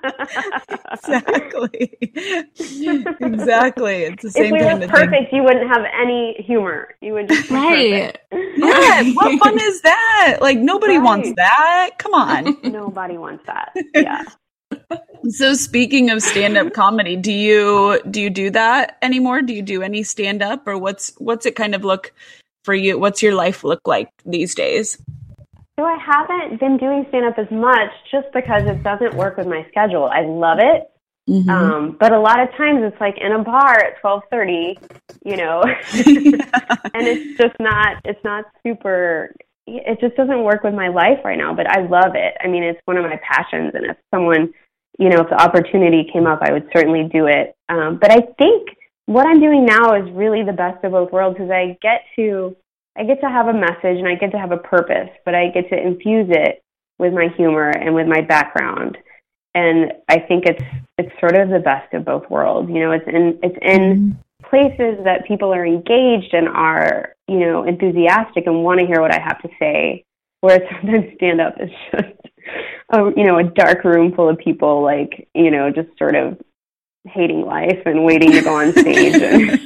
Exactly. It's the same if we kind were of perfect, thing. You wouldn't have any humor. You would just be right. Yeah. What fun is that? Like, nobody right. wants that. Come on. Nobody wants that. Yeah. So speaking of stand-up comedy, do you do you do that anymore? Do you do any stand-up, or what's what's it kind of look for you? What's your life look like these days? So I haven't been doing stand-up as much, just because it doesn't work with my schedule. I love it. Mm-hmm. Um, but a lot of times it's like in a bar at twelve thirty, you know, and it's just not, it's not super, it just doesn't work with my life right now, but I love it. I mean, it's one of my passions, and if someone, you know, if the opportunity came up, I would certainly do it. Um, but I think what I'm doing now is really the best of both worlds, because I get to I get to have a message and I get to have a purpose, but I get to infuse it with my humor and with my background. And I think it's it's sort of the best of both worlds. You know, it's in it's in places that people are engaged and are, you know, enthusiastic and want to hear what I have to say. Whereas sometimes stand up is just a, you know, a dark room full of people, like, you know, just sort of hating life and waiting to go on stage.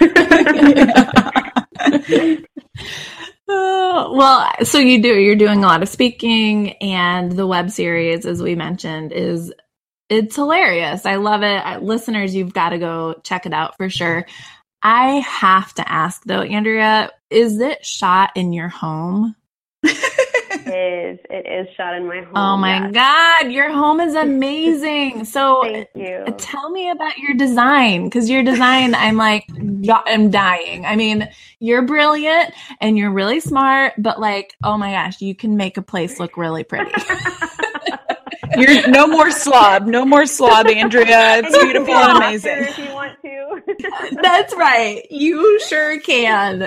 And Uh, well, so you do, you're doing a lot of speaking, and the web series, as we mentioned, is, it's hilarious. I love it. I, listeners, you've got to go check it out for sure. I have to ask though, Andrea, is it shot in your home? It is. It is shot in my home. Oh my yes. God, your home is amazing. So Thank you. tell me about your design, because your design, I'm like, I'm dying. I mean, you're brilliant and you're really smart, but like, oh my gosh, you can make a place look really pretty. You're no more slob, no more slob, Andrea. It's beautiful and amazing. If you want to. That's right. You sure can.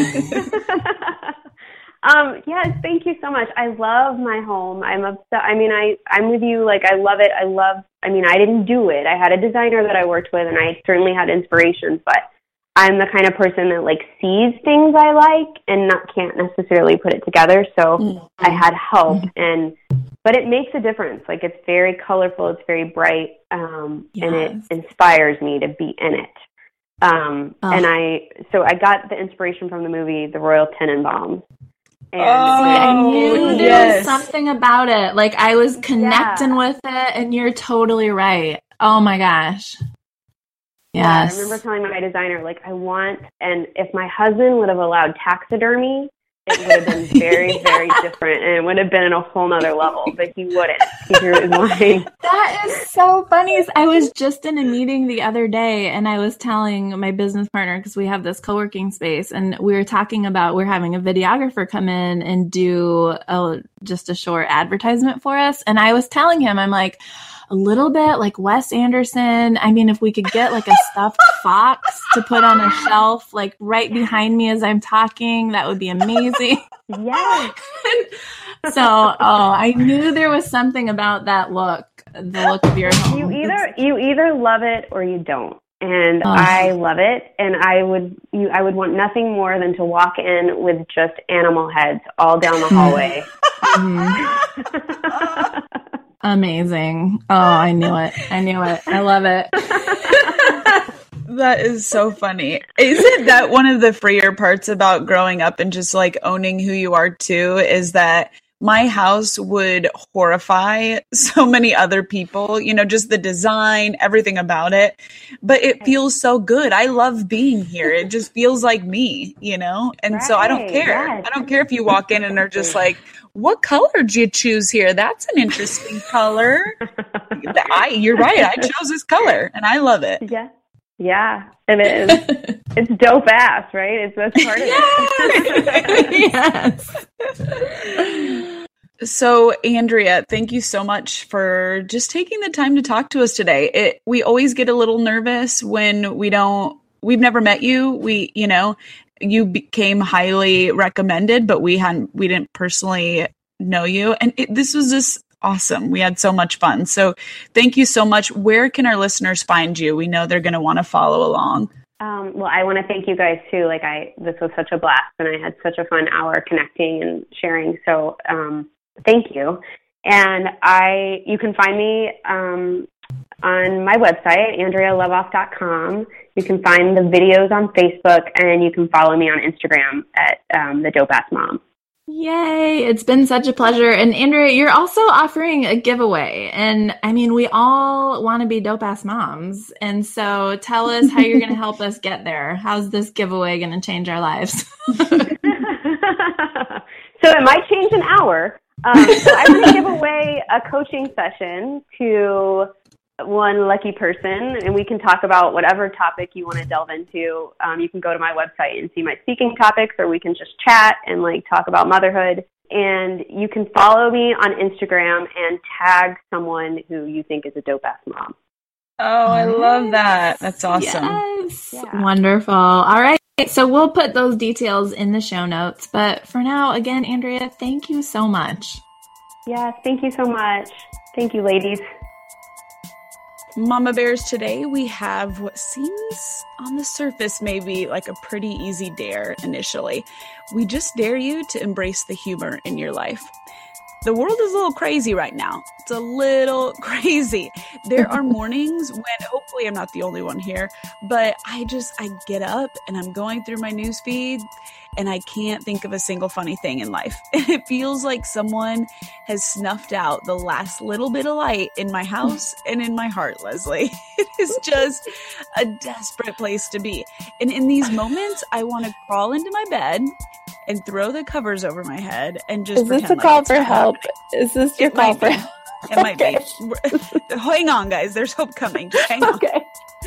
Um, yes, thank you so much. I love my home. I'm obsessed. I mean, I, I'm with you. Like, I love it. I love, I mean, I didn't do it. I had a designer that I worked with, and I certainly had inspirations, but I'm the kind of person that, like, sees things I like and not can't necessarily put it together. So mm-hmm. I had help, and, but it makes a difference. Like, it's very colorful. It's very bright. Um, yes. And it inspires me to be in it. Um, oh. and I, so I got the inspiration from the movie, The Royal Tenenbaums. And oh, I knew there yes. was something about it. Like, I was connecting yeah. with it, and you're totally right. Oh my gosh. Yes. Yeah, I remember telling my designer, like, I want, and if my husband would have allowed taxidermy, it would have been very, yeah. very different, and it would have been in a whole nother level, but he wouldn't. He drew his line. That is so funny. I was just in a meeting the other day, and I was telling my business partner, because we have this co-working space, and we were talking about, we're having a videographer come in and do a, just a short advertisement for us, and I was telling him, I'm like, a little bit like Wes Anderson. I mean, if we could get like a stuffed fox to put on a shelf, like right behind me as I'm talking, that would be amazing. Yes. So, oh, I knew there was something about that look, the look of your home. You either, you either love it or you don't. And oh. I love it. And I would, you, I would want nothing more than to walk in with just animal heads all down the hallway. Mm-hmm. Amazing. Oh, I knew it. I knew it. I love it. That is so funny. Isn't that one of the freer parts about growing up and just like owning who you are too, is that my house would horrify so many other people, you know, just the design, everything about it. But it feels so good. I love being here. It just feels like me, you know? And right, so I don't care. Yes. I don't care if you walk in and are just like, what color did you choose here? That's an interesting color. I, you're right. I chose this color and I love it. Yeah. Yeah, it is. It's dope ass, right? It's that's part of it. Yes. So, Andrea, thank you so much for just taking the time to talk to us today. It, we always get a little nervous when we don't, we've never met you. We, you know, you became highly recommended, but we hadn't, we didn't personally know you. And it, this was just awesome. We had so much fun. So thank you so much. Where can our listeners find you? We know they're going to want to follow along. Um, well, I want to thank you guys too. Like I, this was such a blast and I had such a fun hour connecting and sharing. So, um, thank you. And I, you can find me, um, on my website, andrea levoff dot com. You can find the videos on Facebook and you can follow me on Instagram at, um, the Dope Ass Mom. Yay. It's been such a pleasure. And Andrea, you're also offering a giveaway. And I mean, we all want to be dope ass moms. And so tell us how you're going to help us get there. How's this giveaway going to change our lives? So it might change an hour. Um, so I'm going to give away a coaching session to one lucky person, and we can talk about whatever topic you want to delve into. Um, you can go to my website and see my speaking topics, or we can just chat and like talk about motherhood. And you can follow me on Instagram and tag someone who you think is a dope ass mom. Oh, I love that. That's awesome. Yes. Yeah. Wonderful. All right. So we'll put those details in the show notes. But for now, again, Andrea, thank you so much. Yes, thank you so much. Thank you, ladies. Mama Bears, today we have what seems on the surface maybe like a pretty easy dare initially. We just dare you to embrace the humor in your life. The world is a little crazy right now. It's a little crazy. There are mornings when, hopefully I'm not the only one here, but I just, I get up and I'm going through my news feed and I can't think of a single funny thing in life. It feels like someone has snuffed out the last little bit of light in my house and in my heart, Leslie. It is just a desperate place to be. And in these moments, I want to crawl into my bed and throw the covers over my head and just Is this a pretend call like for help? happening. Is this your It call might for be. help? It might Okay. be. Hang on, guys. There's hope coming. Just hang on. Okay.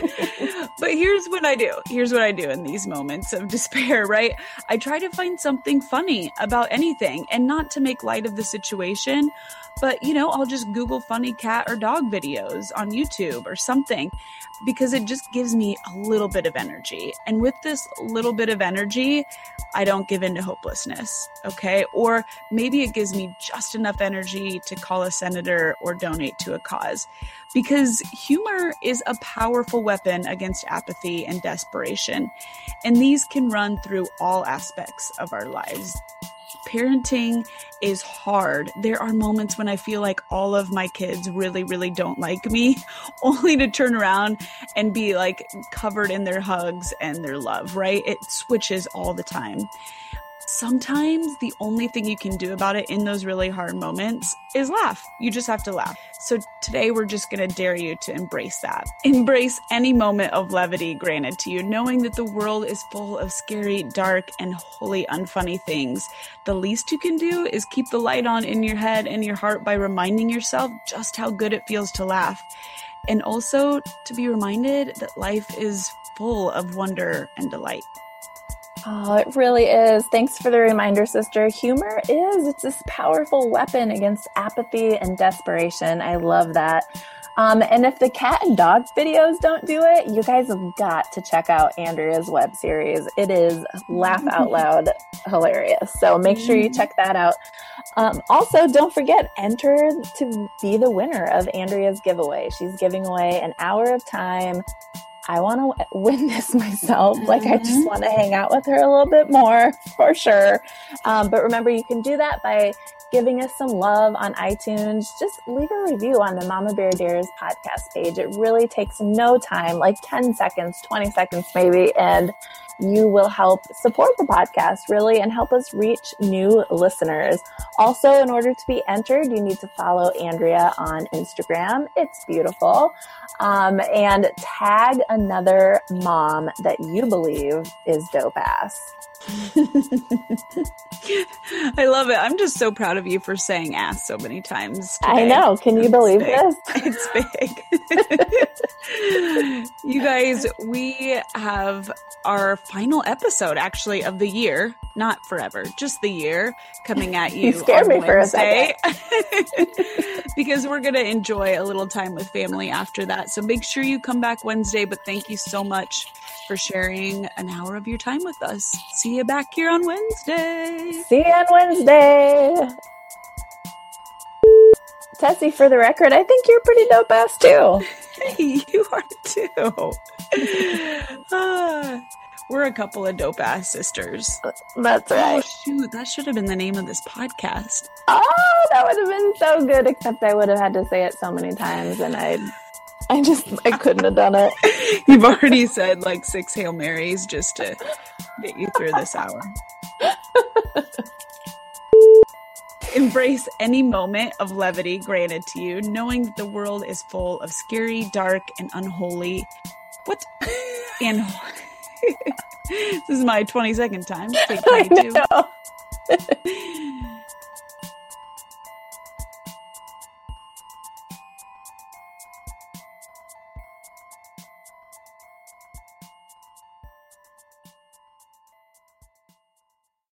But here's what I do. Here's what I do in these moments of despair, right? I try to find something funny about anything and not to make light of the situation, but, you know, I'll just Google funny cat or dog videos on YouTube or something because it just gives me a little bit of energy. And with this little bit of energy, I don't give in to hopelessness, okay? Or maybe it gives me just enough energy to call a senator or donate to a cause. Because humor is a powerful weapon against apathy and desperation. And these can run through all aspects of our lives. Parenting is hard. There are moments when I feel like all of my kids really, really don't like me, only to turn around and be like covered in their hugs and their love, right? It switches all the time. Sometimes the only thing you can do about it in those really hard moments is laugh. You just have to laugh. So today we're just going to dare you to embrace that. Embrace any moment of levity granted to you, knowing that the world is full of scary, dark, and wholly unfunny things. The least you can do is keep the light on in your head and your heart by reminding yourself just how good it feels to laugh. And also to be reminded that life is full of wonder and delight. Oh, it really is. Thanks for the reminder, sister. Humor is, it's this powerful weapon against apathy and desperation. I love that. Um, and if the cat and dog videos don't do it, you guys have got to check out Andrea's web series. It is laugh out loud hilarious. So make sure you check that out. Um, also, don't forget, enter to be the winner of Andrea's giveaway. She's giving away an hour of time. I want to win this myself. Mm-hmm. Like, I just want to hang out with her a little bit more, for sure. Um, but remember, you can do that by giving us some love on iTunes. Just leave a review on the Mama Bear Dares podcast page. It really takes no time, like ten seconds, twenty seconds maybe, and you will help support the podcast, really, and help us reach new listeners. Also, in order to be entered, you need to follow Andrea on Instagram. It's beautiful. Um, and tag another mom that you believe is dope ass. I love it. I'm just so proud of you for saying ass so many times today. I know. Can you It's believe big. this? It's big. You guys, we have our final episode actually of the year, not forever, just the year, coming at you, You scared on me for a Wednesday. Because we're going to enjoy a little time with family after that. So make sure you come back Wednesday, but thank you so much for sharing an hour of your time with us. See you back here on Wednesday. See you on Wednesday. Tessie, for the record, I think you're pretty dope ass too. Hey, you are too. Ah, we're a couple of dope ass sisters. That's Oh, right. shoot. That should have been the name of this podcast. Oh, that would have been so good, except I would have had to say it so many times and I I just, I couldn't have done it. You've already said like six Hail Marys just to get you through this hour. Embrace any moment of levity granted to you, knowing that the world is full of scary, dark, and unholy. What? And this is my twenty second time. Take I twenty-two. know.